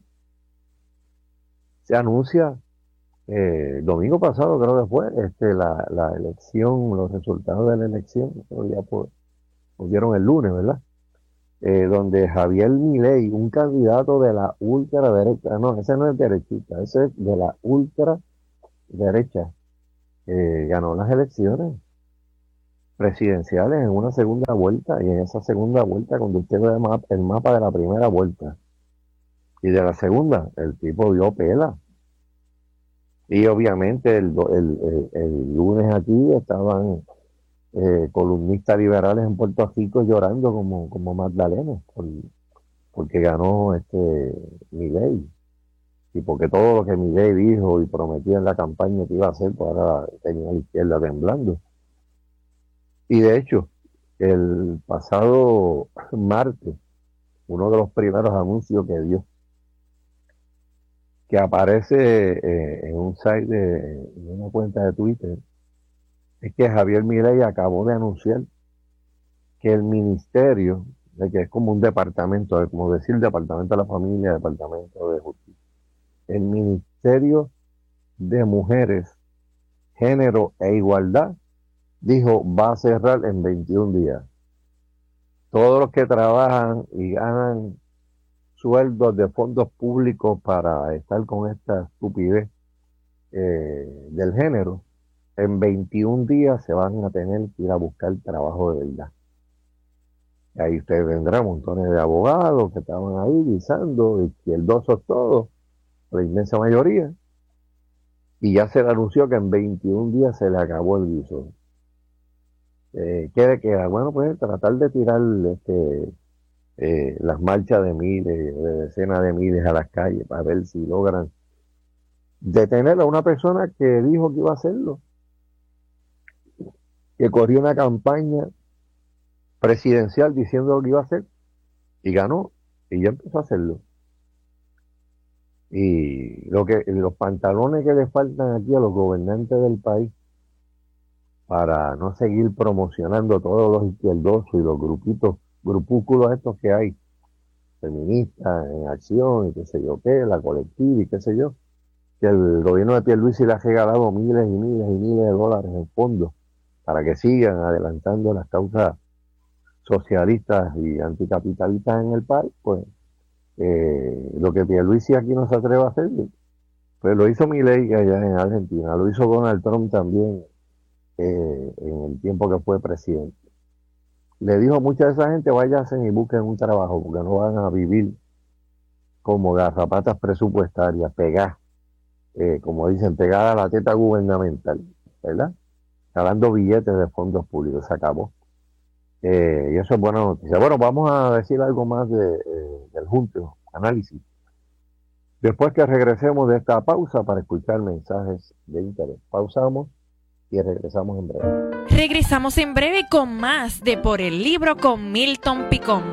se anuncia, domingo pasado creo que fue, la elección, los resultados de la elección, ya dieron el lunes, ¿verdad? Donde Javier Milei, un candidato de la ultraderecha, no, ese no es derechista, ese es de la ultraderecha, ganó las elecciones presidenciales en una segunda vuelta, y en esa segunda vuelta, cuando usted ve el mapa de la primera vuelta y de la segunda, el tipo dio pela. Y obviamente el lunes aquí estaban columnistas liberales en Puerto Rico llorando como Magdalena porque ganó Milei, y porque todo lo que Milei dijo y prometió en la campaña que iba a hacer, pues ahora tenía la izquierda temblando. Y de hecho, el pasado martes, uno de los primeros anuncios que dio, que aparece en un site de una cuenta de Twitter, es que Javier Milei acabó de anunciar que el ministerio, que es como un departamento, como decir departamento de la familia, departamento de justicia, el Ministerio de Mujeres, Género e Igualdad, dijo, va a cerrar en 21 días. Todos los que trabajan y ganan sueldos de fondos públicos para estar con esta estupidez del género, en 21 días se van a tener que ir a buscar trabajo de verdad. Y ahí usted vendrá montones de abogados que estaban ahí guisando, izquierdosos todos, la inmensa mayoría, y ya se le anunció que en 21 días se le acabó el guiso. ¿Qué queda? Bueno, pues tratar de tirar las marchas de miles, de decenas de miles a las calles para ver si logran detener a una persona que dijo que iba a hacerlo, que corrió una campaña presidencial diciendo lo que iba a hacer y ganó, y ya empezó a hacerlo. Y los pantalones que le faltan aquí a los gobernantes del país para no seguir promocionando todos los izquierdosos y los grupúsculos estos que hay, feministas en acción y qué sé yo qué, la colectiva y qué sé yo, que el gobierno de Pierluisi le ha regalado miles y miles y miles de dólares en fondos para que sigan adelantando las causas socialistas y anticapitalistas en el país. Pues lo que Pierluisi aquí no se atreve a hacer, pues lo hizo Milei allá en Argentina, lo hizo Donald Trump también en el tiempo que fue presidente. Le dijo a mucha de esa gente, váyanse y busquen un trabajo, porque no van a vivir como garrapatas presupuestarias, pegadas, como dicen, pegadas a la teta gubernamental, ¿verdad? Jalando billetes de fondos públicos. Se acabó. Y eso es buena noticia. Bueno, vamos a decir algo más del junto, análisis. Después que regresemos de esta pausa para escuchar mensajes de interés. Pausamos y regresamos en breve. Regresamos en breve con más de Por el Libro con Milton Picón.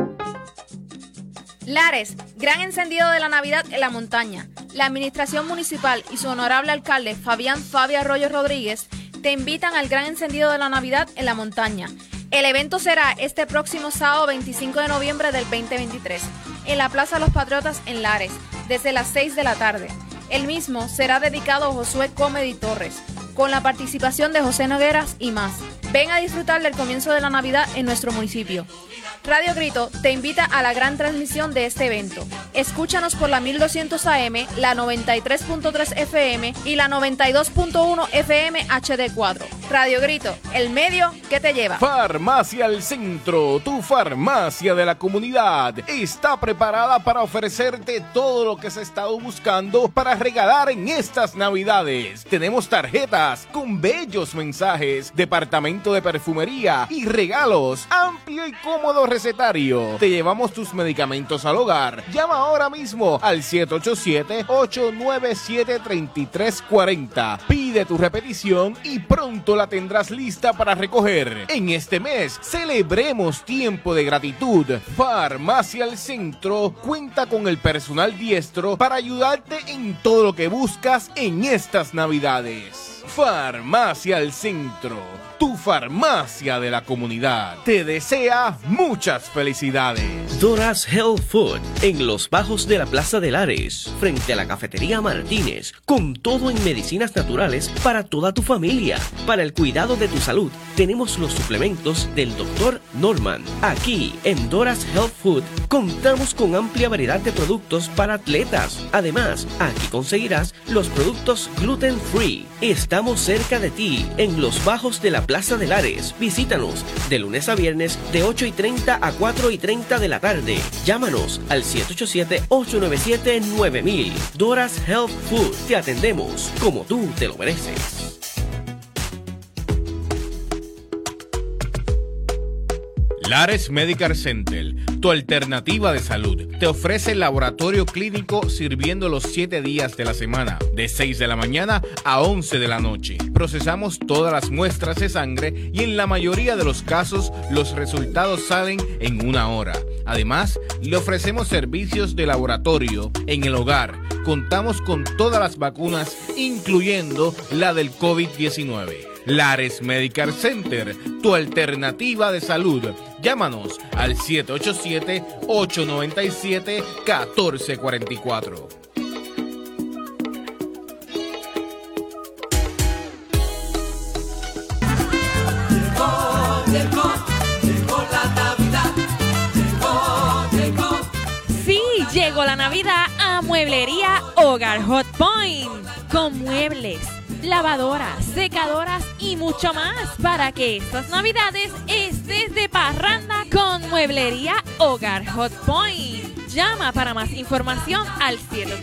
Lares, gran encendido de la Navidad en la montaña. La administración municipal y su honorable alcalde Fabián Fabi Arroyo Rodríguez te invitan al gran encendido de la Navidad en la montaña. El evento será este próximo sábado 25 de noviembre del 2023 en la Plaza Los Patriotas en Lares, desde las 6 de la tarde. El mismo será dedicado a Josué Comedy Torres, con la participación de José Nogueras y más. Ven a disfrutar del comienzo de la Navidad en nuestro municipio. Radio Grito te invita a la gran transmisión de este evento. Escúchanos por la 1200 AM, la 93.3 FM y la 92.1 FM HD4. Radio Grito, el medio que te lleva. Farmacia El Centro, tu farmacia de la comunidad, está preparada para ofrecerte todo lo que has estado buscando para regalar en estas Navidades. Tenemos tarjetas con bellos mensajes, departamento de perfumería y regalos, amplio y cómodo recetario. Te llevamos tus medicamentos al hogar. Llama ahora mismo al 787-897-3340. Pide tu repetición y pronto la tendrás lista para recoger. En este mes celebremos tiempo de gratitud. Farmacia El Centro cuenta con el personal diestro para ayudarte en todo lo que buscas en estas Navidades. Farmacia El Centro, tu farmacia de la comunidad, te desea muchas felicidades. Dora's Health Food, en los bajos de la Plaza de Lares, frente a la Cafetería Martínez, con todo en medicinas naturales para toda tu familia. Para el cuidado de tu salud, tenemos los suplementos del Dr. Norman. Aquí, en Dora's Health Food, contamos con amplia variedad de productos para atletas. Además, aquí conseguirás los productos gluten free. Estamos cerca de ti, en los bajos de la Plaza de Lares. Visítanos de lunes a viernes de 8:30 a 4:30 de la tarde. Llámanos al 787-897-9000. Dora's Health Food. Te atendemos como tú te lo mereces. Lares Medical Center, tu alternativa de salud, te ofrece el laboratorio clínico sirviendo los 7 días de la semana, de 6 de la mañana a 11 de la noche. Procesamos todas las muestras de sangre y en la mayoría de los casos los resultados salen en 1 hora. Además, le ofrecemos servicios de laboratorio en el hogar. Contamos con todas las vacunas, incluyendo la del COVID-19. Lares Medical Center, tu alternativa de salud. Llámanos al 787-897-1444. Llegó la Navidad. Llegó. Sí, llegó la Navidad a Mueblería Hogar Hot Point. Con muebles, lavadoras, secadoras y mucho más para que estas Navidades estés de parranda con Mueblería Hogar Hot Point. Llama para más información al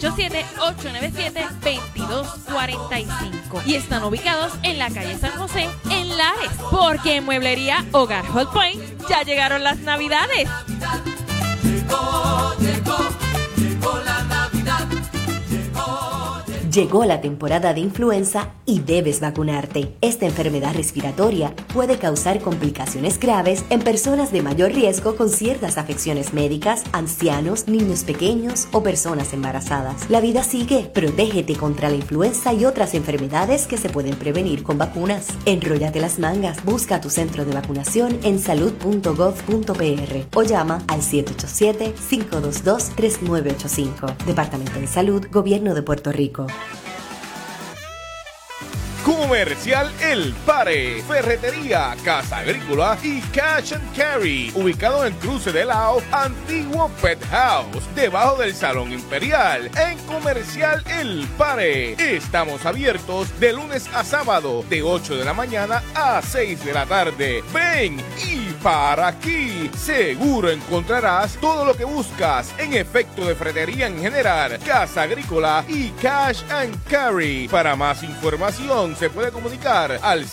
787-897-2245 y están ubicados en la calle San José en Lares, porque en Mueblería Hogar Hot Point ya llegaron las Navidades. Llegó la Navidad. Llegó la temporada de influenza y debes vacunarte. Esta enfermedad respiratoria puede causar complicaciones graves en personas de mayor riesgo con ciertas afecciones médicas, ancianos, niños pequeños o personas embarazadas. La vida sigue. Protégete contra la influenza y otras enfermedades que se pueden prevenir con vacunas. Enróllate las mangas. Busca tu centro de vacunación en salud.gov.pr o llama al 787-522-3985. Departamento de Salud, Gobierno de Puerto Rico. Comercial El Pare, Ferretería, Casa Agrícola y Cash and Carry, ubicado en el cruce de Lao, antiguo Pet House, debajo del Salón Imperial, en Comercial El Pare. Estamos abiertos de lunes a sábado, de 8 de la mañana a 6 de la tarde. Ven y para aquí. Seguro encontrarás todo lo que buscas en efecto de ferretería en general, Casa Agrícola y Cash and Carry. Para más información, se puede comunicar al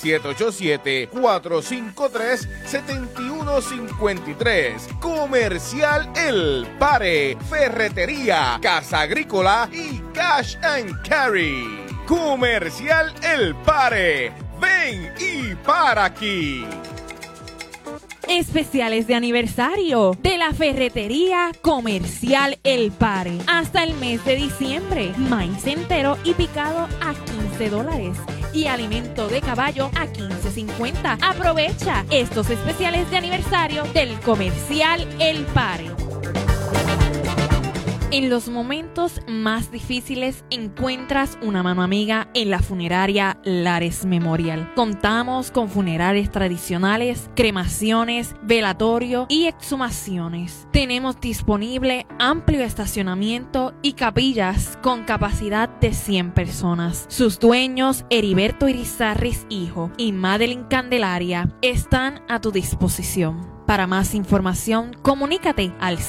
787-453-7153. Comercial El Pare, Ferretería, Casa Agrícola y Cash and Carry. Comercial El Pare. Ven y para aquí. Especiales de aniversario de la Ferretería Comercial El Pare. Hasta el mes de diciembre. Maíz entero y picado a $15. Y alimento de caballo a $15.50. Aprovecha estos especiales de aniversario del Comercial El Pare. En los momentos más difíciles encuentras una mano amiga en la funeraria Lares Memorial. Contamos con funerales tradicionales, cremaciones, velatorio y exhumaciones. Tenemos disponible amplio estacionamiento y capillas con capacidad de 100 personas. Sus dueños, Heriberto Irizarris hijo y Madeline Candelaria, están a tu disposición. Para más información, comunícate al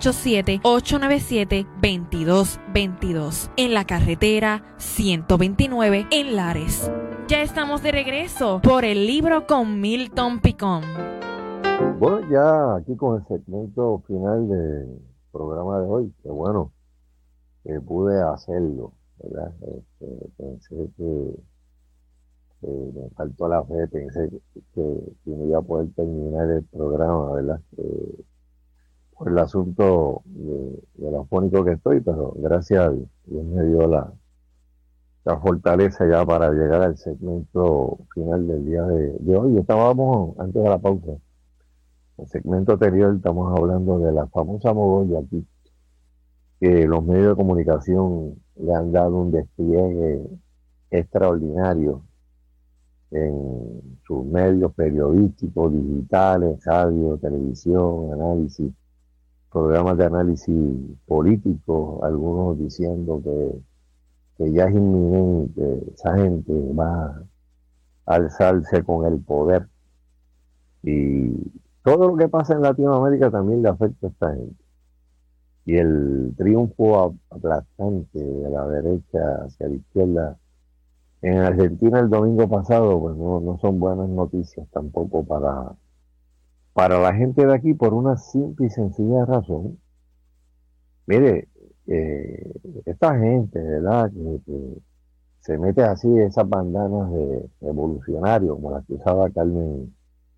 787-897-2222 en la carretera 129 en Lares. Ya estamos de regreso por el libro con Milton Picón. Bueno, ya aquí con el segmento final del programa de hoy, que bueno, pude hacerlo, ¿verdad? Pensé que me faltó la fe, pensé que no iba a poder terminar el programa, ¿verdad? Por el asunto de lo afónico que estoy, pero gracias a Dios, Dios me dio la fortaleza ya para llegar al segmento final del día de hoy. Estábamos, antes de la pausa, el segmento anterior estamos hablando de la famosa Mogollón aquí, que los medios de comunicación le han dado un despliegue extraordinario en sus medios periodísticos, digitales, radio, televisión, análisis, programas de análisis político, algunos diciendo que ya es inminente, esa gente va a alzarse con el poder. Y todo lo que pasa en Latinoamérica también le afecta a esta gente. Y el triunfo aplastante de la derecha hacia la izquierda en Argentina el domingo pasado, pues no son buenas noticias tampoco para la gente de aquí, por una simple y sencilla razón. Mire, esta gente, ¿verdad?, que se mete así esas bandanas de revolucionario, como las que usaba Carmen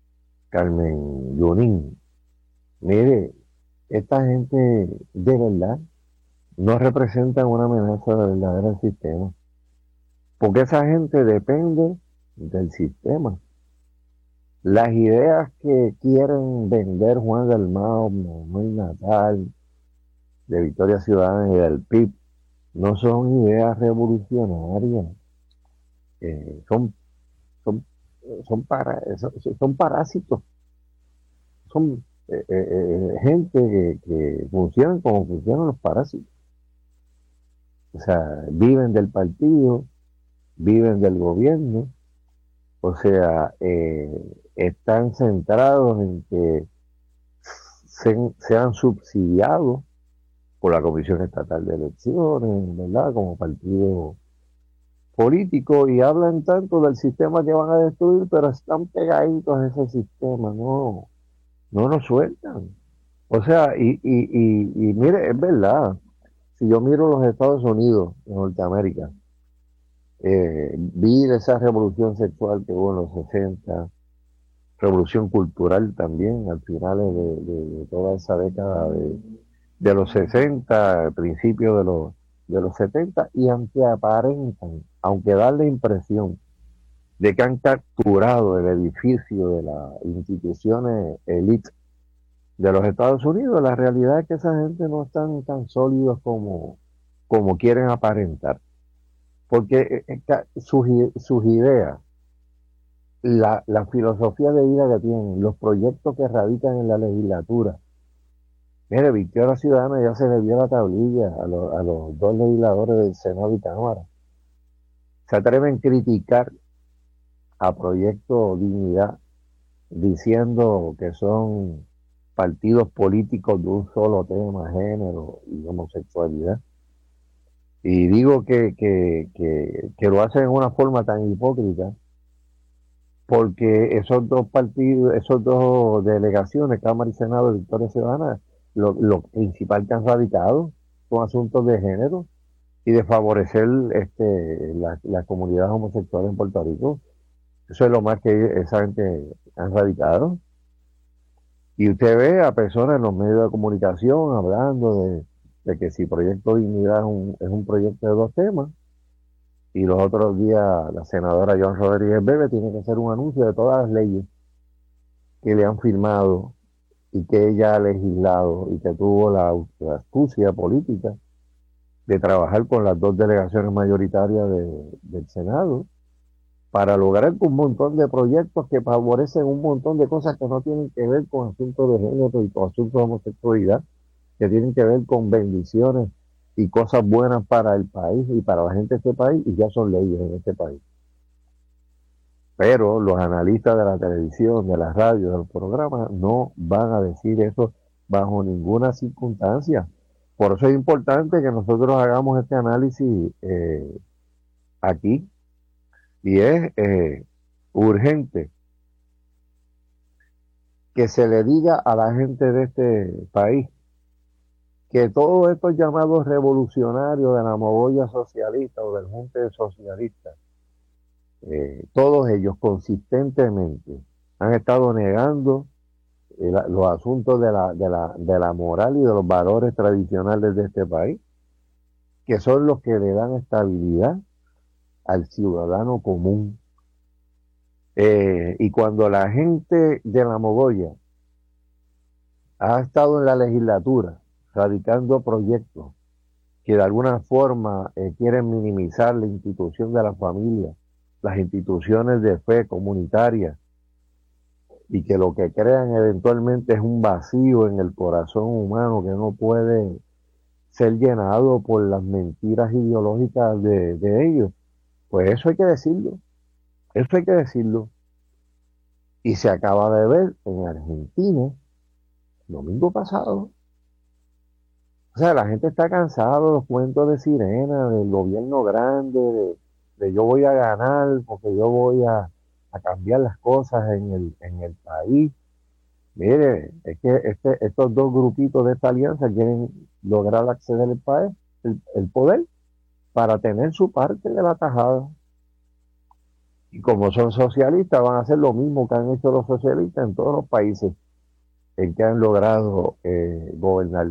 Yunín. Mire, esta gente de verdad no representa una amenaza verdadera al sistema. Porque esa gente depende del sistema. Las ideas que quieren vender Juan Dalmau, Manuel Natal, de Victoria Ciudadana y del PIB, no son ideas revolucionarias. Son parásitos. Son gente que funcionan como funcionan los parásitos. O sea, viven del partido, viven del gobierno, o sea, están centrados en que sean subsidiados por la Comisión Estatal de Elecciones, ¿verdad?, como partido político, y hablan tanto del sistema que van a destruir, pero están pegaditos a ese sistema, no lo sueltan. O sea, y mire, es verdad, si yo miro los Estados Unidos, en Norteamérica, vi esa revolución sexual que hubo en los 60, revolución cultural también, al final de toda esa década de los 60, principios de los 70, y aunque da la impresión de que han capturado el edificio de las instituciones elite de los Estados Unidos, la realidad es que esa gente no están tan sólidos como quieren aparentar. Porque sus ideas, la filosofía de vida que tienen, los proyectos que radican en la legislatura. Mire, Victoria Ciudadana ya se le dio la tablilla a los dos legisladores del Senado y Cámara. Se atreven a criticar a Proyecto Dignidad, diciendo que son partidos políticos de un solo tema, género y homosexualidad. Y digo que lo hacen de una forma tan hipócrita, porque esos dos partidos, esos dos delegaciones, Cámara y Senado de Victoria Ciudadana, lo principal que han radicado son asuntos de género y de favorecer la comunidad homosexual en Puerto Rico. Eso es lo más que esa gente han radicado. Y usted ve a personas en los medios de comunicación hablando de que si Proyecto Dignidad es un proyecto de dos temas, y los otros días la senadora Joan Rodríguez Bebe tiene que hacer un anuncio de todas las leyes que le han firmado y que ella ha legislado y que tuvo la astucia política de trabajar con las dos delegaciones mayoritarias del Senado para lograr un montón de proyectos que favorecen un montón de cosas que no tienen que ver con asuntos de género y con asuntos de homosexualidad, que tienen que ver con bendiciones y cosas buenas para el país y para la gente de este país, y ya son leyes en este país. Pero los analistas de la televisión, de la radio, de los programas, no van a decir eso bajo ninguna circunstancia. Por eso es importante que nosotros hagamos este análisis aquí, y es urgente que se le diga a la gente de este país que todos estos llamados revolucionarios de la mogolla socialista o del junte socialista, todos ellos consistentemente han estado negando los asuntos de la moral y de los valores tradicionales de este país, que son los que le dan estabilidad al ciudadano común. Y cuando la gente de la mogolla ha estado en la legislatura radicando proyectos que de alguna forma quieren minimizar la institución de la familia, las instituciones de fe comunitaria, y que lo que crean eventualmente es un vacío en el corazón humano que no puede ser llenado por las mentiras ideológicas de ellos, pues eso hay que decirlo, eso hay que decirlo. Y se acaba de ver en Argentina el domingo pasado. O sea, la gente está cansada de los cuentos de sirena, del gobierno grande, de yo voy a ganar porque yo voy a cambiar las cosas en el país. Mire, es que estos dos grupitos de esta alianza quieren lograr acceder al país, el poder, para tener su parte de la tajada. Y como son socialistas, van a hacer lo mismo que han hecho los socialistas en todos los países en que han logrado gobernar.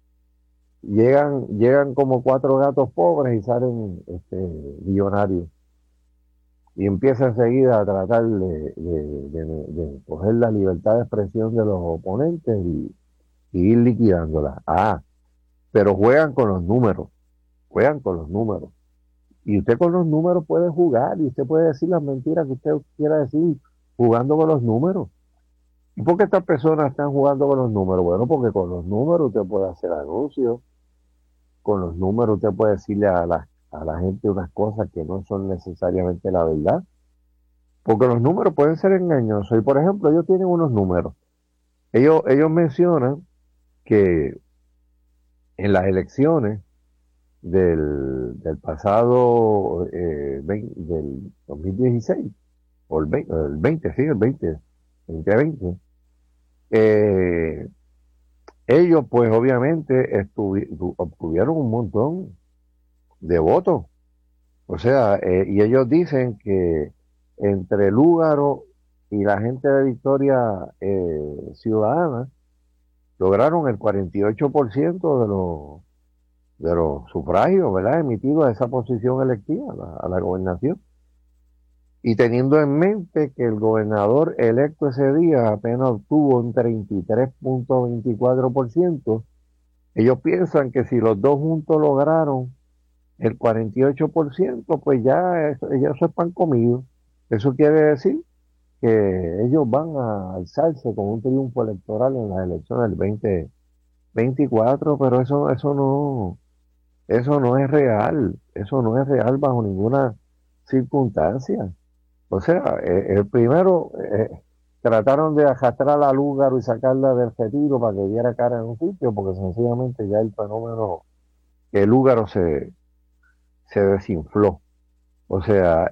Llegan como 4 gatos pobres y salen millonarios. Y empieza enseguida a tratar de coger la libertad de expresión de los oponentes y ir liquidándola. Pero juegan con los números. Y usted con los números puede jugar y usted puede decir las mentiras que usted quiera decir jugando con los números. ¿Y por qué estas personas están jugando con los números? Bueno, porque con los números usted puede hacer anuncios, con los números usted puede decirle a la gente unas cosas que no son necesariamente la verdad, porque los números pueden ser engañosos. Y por ejemplo, ellos tienen unos números. Ellos mencionan que en las elecciones del pasado del 2016, o el 2020, ellos pues obviamente obtuvieron un montón de votos. O sea, y ellos dicen que entre Lúgaro y la gente de Victoria Ciudadana lograron el 48% de los sufragios, ¿verdad?, emitidos a esa posición electiva, a la gobernación. Y teniendo en mente que el gobernador electo ese día apenas obtuvo un 33.24%, ellos piensan que si los dos juntos lograron el 48%, pues ya eso es pan comido. Eso quiere decir que ellos van a alzarse con un triunfo electoral en las elecciones del 2024, pero eso no es real. Eso no es real bajo ninguna circunstancia. O sea, primero trataron de arrastrar a Lúgaro y sacarla del retiro para que diera cara en un sitio, porque sencillamente ya el fenómeno que Lúgaro se desinfló. O sea,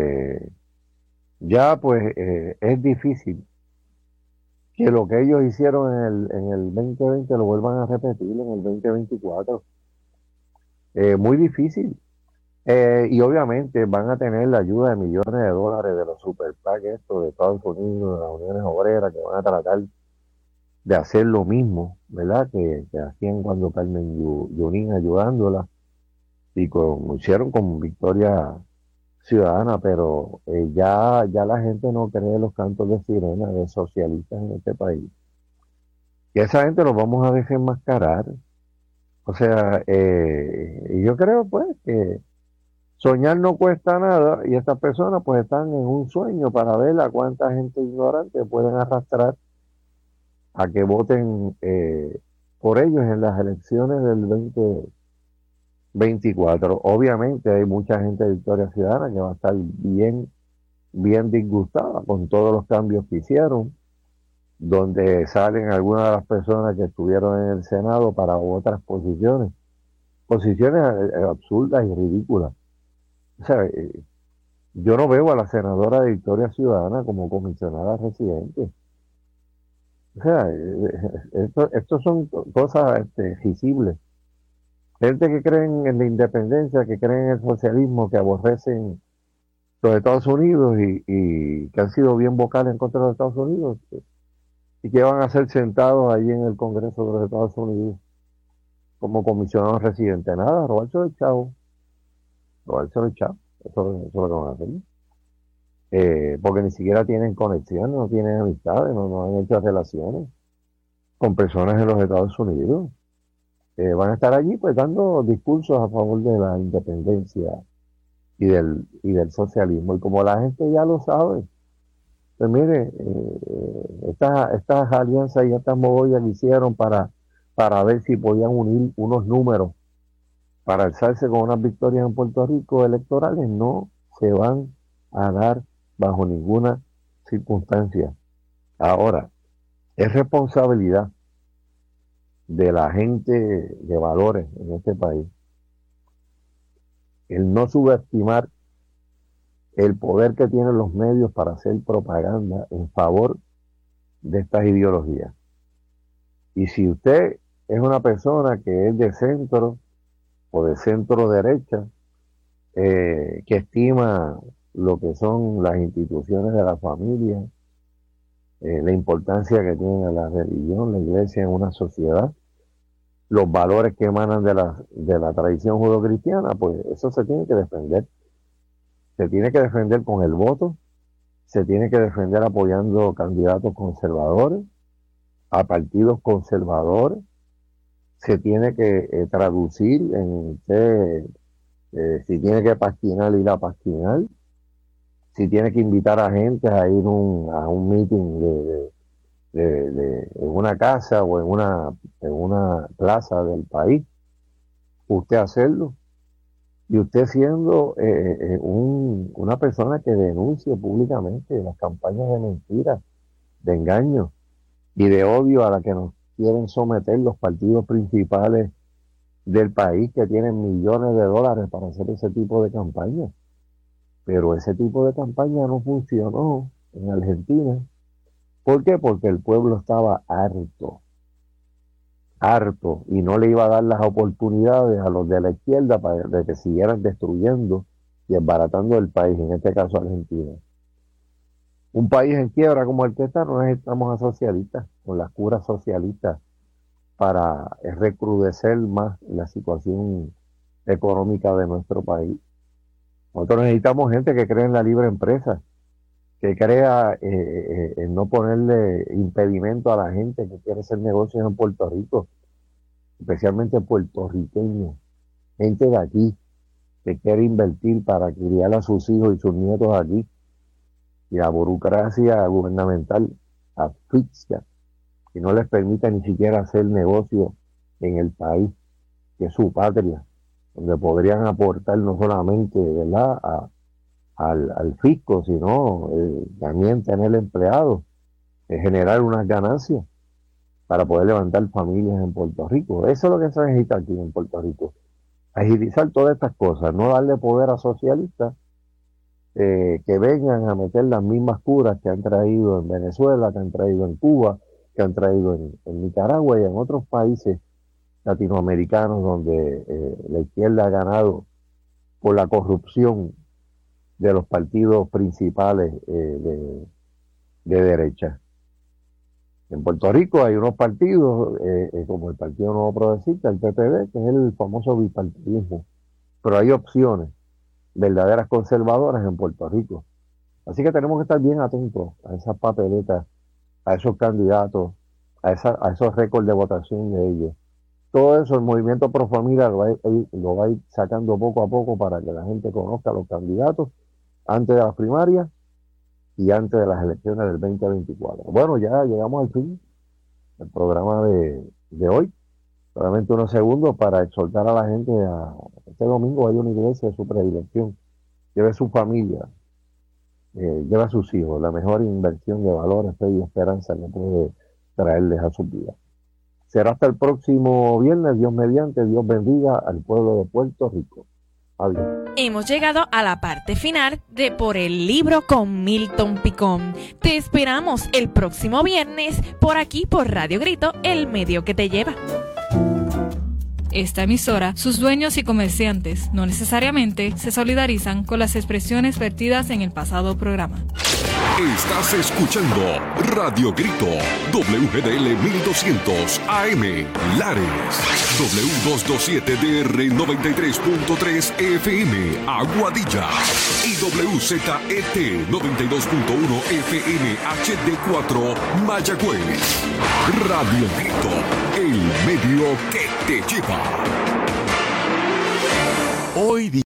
ya pues es difícil que lo que ellos hicieron en el 2020 lo vuelvan a repetir en el 2024. Muy difícil. Y obviamente van a tener la ayuda de millones de dólares de los super PAC de Estados Unidos, de las uniones obreras, que van a tratar de hacer lo mismo, ¿verdad?, que hacían cuando Carmen Yulín ayudándola, y hicieron con Victoria Ciudadana, pero ya la gente no cree los cantos de sirena de socialistas en este país. Y a esa gente los vamos a desenmascarar. O sea, y yo creo pues que soñar no cuesta nada y estas personas pues están en un sueño para ver a cuánta gente ignorante pueden arrastrar a que voten por ellos en las elecciones del 2024. Obviamente hay mucha gente de Victoria Ciudadana que va a estar bien disgustada con todos los cambios que hicieron, donde salen algunas de las personas que estuvieron en el Senado para otras posiciones absurdas y ridículas. O sea, yo no veo a la senadora de Victoria Ciudadana como comisionada residente. O sea, esto son cosas risibles. Gente que creen en la independencia, que creen en el socialismo, que aborrecen los Estados Unidos y que han sido bien vocales en contra de los Estados Unidos y que van a ser sentados allí en el Congreso de los Estados Unidos como comisionados residentes. Nada, robarse el chavo. Eso es lo que van a hacer. Porque ni siquiera tienen conexiones, no tienen amistades, no han hecho relaciones con personas en los Estados Unidos. Van a estar allí pues dando discursos a favor de la independencia y del socialismo. Y como la gente ya lo sabe, pues mire, estas alianzas y estas mogollas que hicieron para ver si podían unir unos números para alzarse con unas victorias en Puerto Rico electorales, no se van a dar bajo ninguna circunstancia. Ahora, es responsabilidad de la gente de valores en este país el no subestimar el poder que tienen los medios para hacer propaganda en favor de estas ideologías. Y si usted es una persona que es de centro o de centro derecha, que estima lo que son las instituciones de la familia, la importancia que tiene la religión, la iglesia en una sociedad, los valores que emanan de la tradición judeocristiana, pues eso se tiene que defender. Se tiene que defender con el voto, se tiene que defender apoyando candidatos conservadores, a partidos conservadores, se tiene que traducir en si tiene que pasquinar, ir a pasquinar, si tiene que invitar a gente a ir a un meeting en una casa o en una plaza del país, usted hacerlo. Y usted siendo una persona que denuncie públicamente las campañas de mentiras, de engaño y de odio a la que nos quieren someter los partidos principales del país, que tienen millones de dólares para hacer ese tipo de campaña. Pero ese tipo de campaña no funcionó en Argentina. ¿Por qué? Porque el pueblo estaba harto y no le iba a dar las oportunidades a los de la izquierda de que siguieran destruyendo y desbaratando el país, en este caso Argentina. Un país en quiebra como el que está, no necesitamos a socialistas con las curas socialistas para recrudecer más la situación económica de nuestro país. Nosotros necesitamos gente que cree en la libre empresa, que crea en no ponerle impedimento a la gente que quiere hacer negocios en Puerto Rico, especialmente puertorriqueños, gente de aquí que quiere invertir para criar a sus hijos y sus nietos aquí, y la burocracia gubernamental asfixia y no les permite ni siquiera hacer negocio en el país, que es su patria, donde podrían aportar no solamente, ¿verdad?, al fisco, sino también tener empleados, generar unas ganancias para poder levantar familias en Puerto Rico. Eso es lo que se necesita aquí en Puerto Rico. Agilizar todas estas cosas, no darle poder a socialistas que vengan a meter las mismas curas que han traído en Venezuela, que han traído en Cuba, que han traído en Nicaragua y en otros países latinoamericanos donde la izquierda ha ganado por la corrupción de los partidos principales de derecha. En Puerto Rico hay unos partidos como el Partido Nuevo Progresista, el PPD, que es el famoso bipartidismo, pero hay opciones verdaderas conservadoras en Puerto Rico. Así que tenemos que estar bien atentos a esas papeletas, a esos candidatos, a esos récords de votación de ellos. Todo eso el Movimiento Pro Familia lo va a ir sacando poco a poco para que la gente conozca a los candidatos antes de las primarias y antes de las elecciones del 2024. Bueno, ya llegamos al fin del programa de hoy. Solamente unos segundos para exhortar a la gente a este domingo vaya a una iglesia de su predilección, lleve su familia, lleve a sus hijos, la mejor inversión de valores, fe y esperanza que puede traerles a sus vidas. Será hasta el próximo viernes, Dios mediante, Dios bendiga al pueblo de Puerto Rico. Adiós. Hemos llegado a la parte final de Por el Libro con Milton Picón. Te esperamos el próximo viernes por aquí por Radio Grito, el medio que te lleva. Esta emisora, sus dueños y comerciantes no necesariamente se solidarizan con las expresiones vertidas en el pasado programa. Estás escuchando Radio Grito, WGDL 1200 AM, Lares, W227DR 93.3 FM, Aguadilla, y WZET 92.1 FM HD4, Mayagüez. Radio Grito, el medio que te lleva. Hoy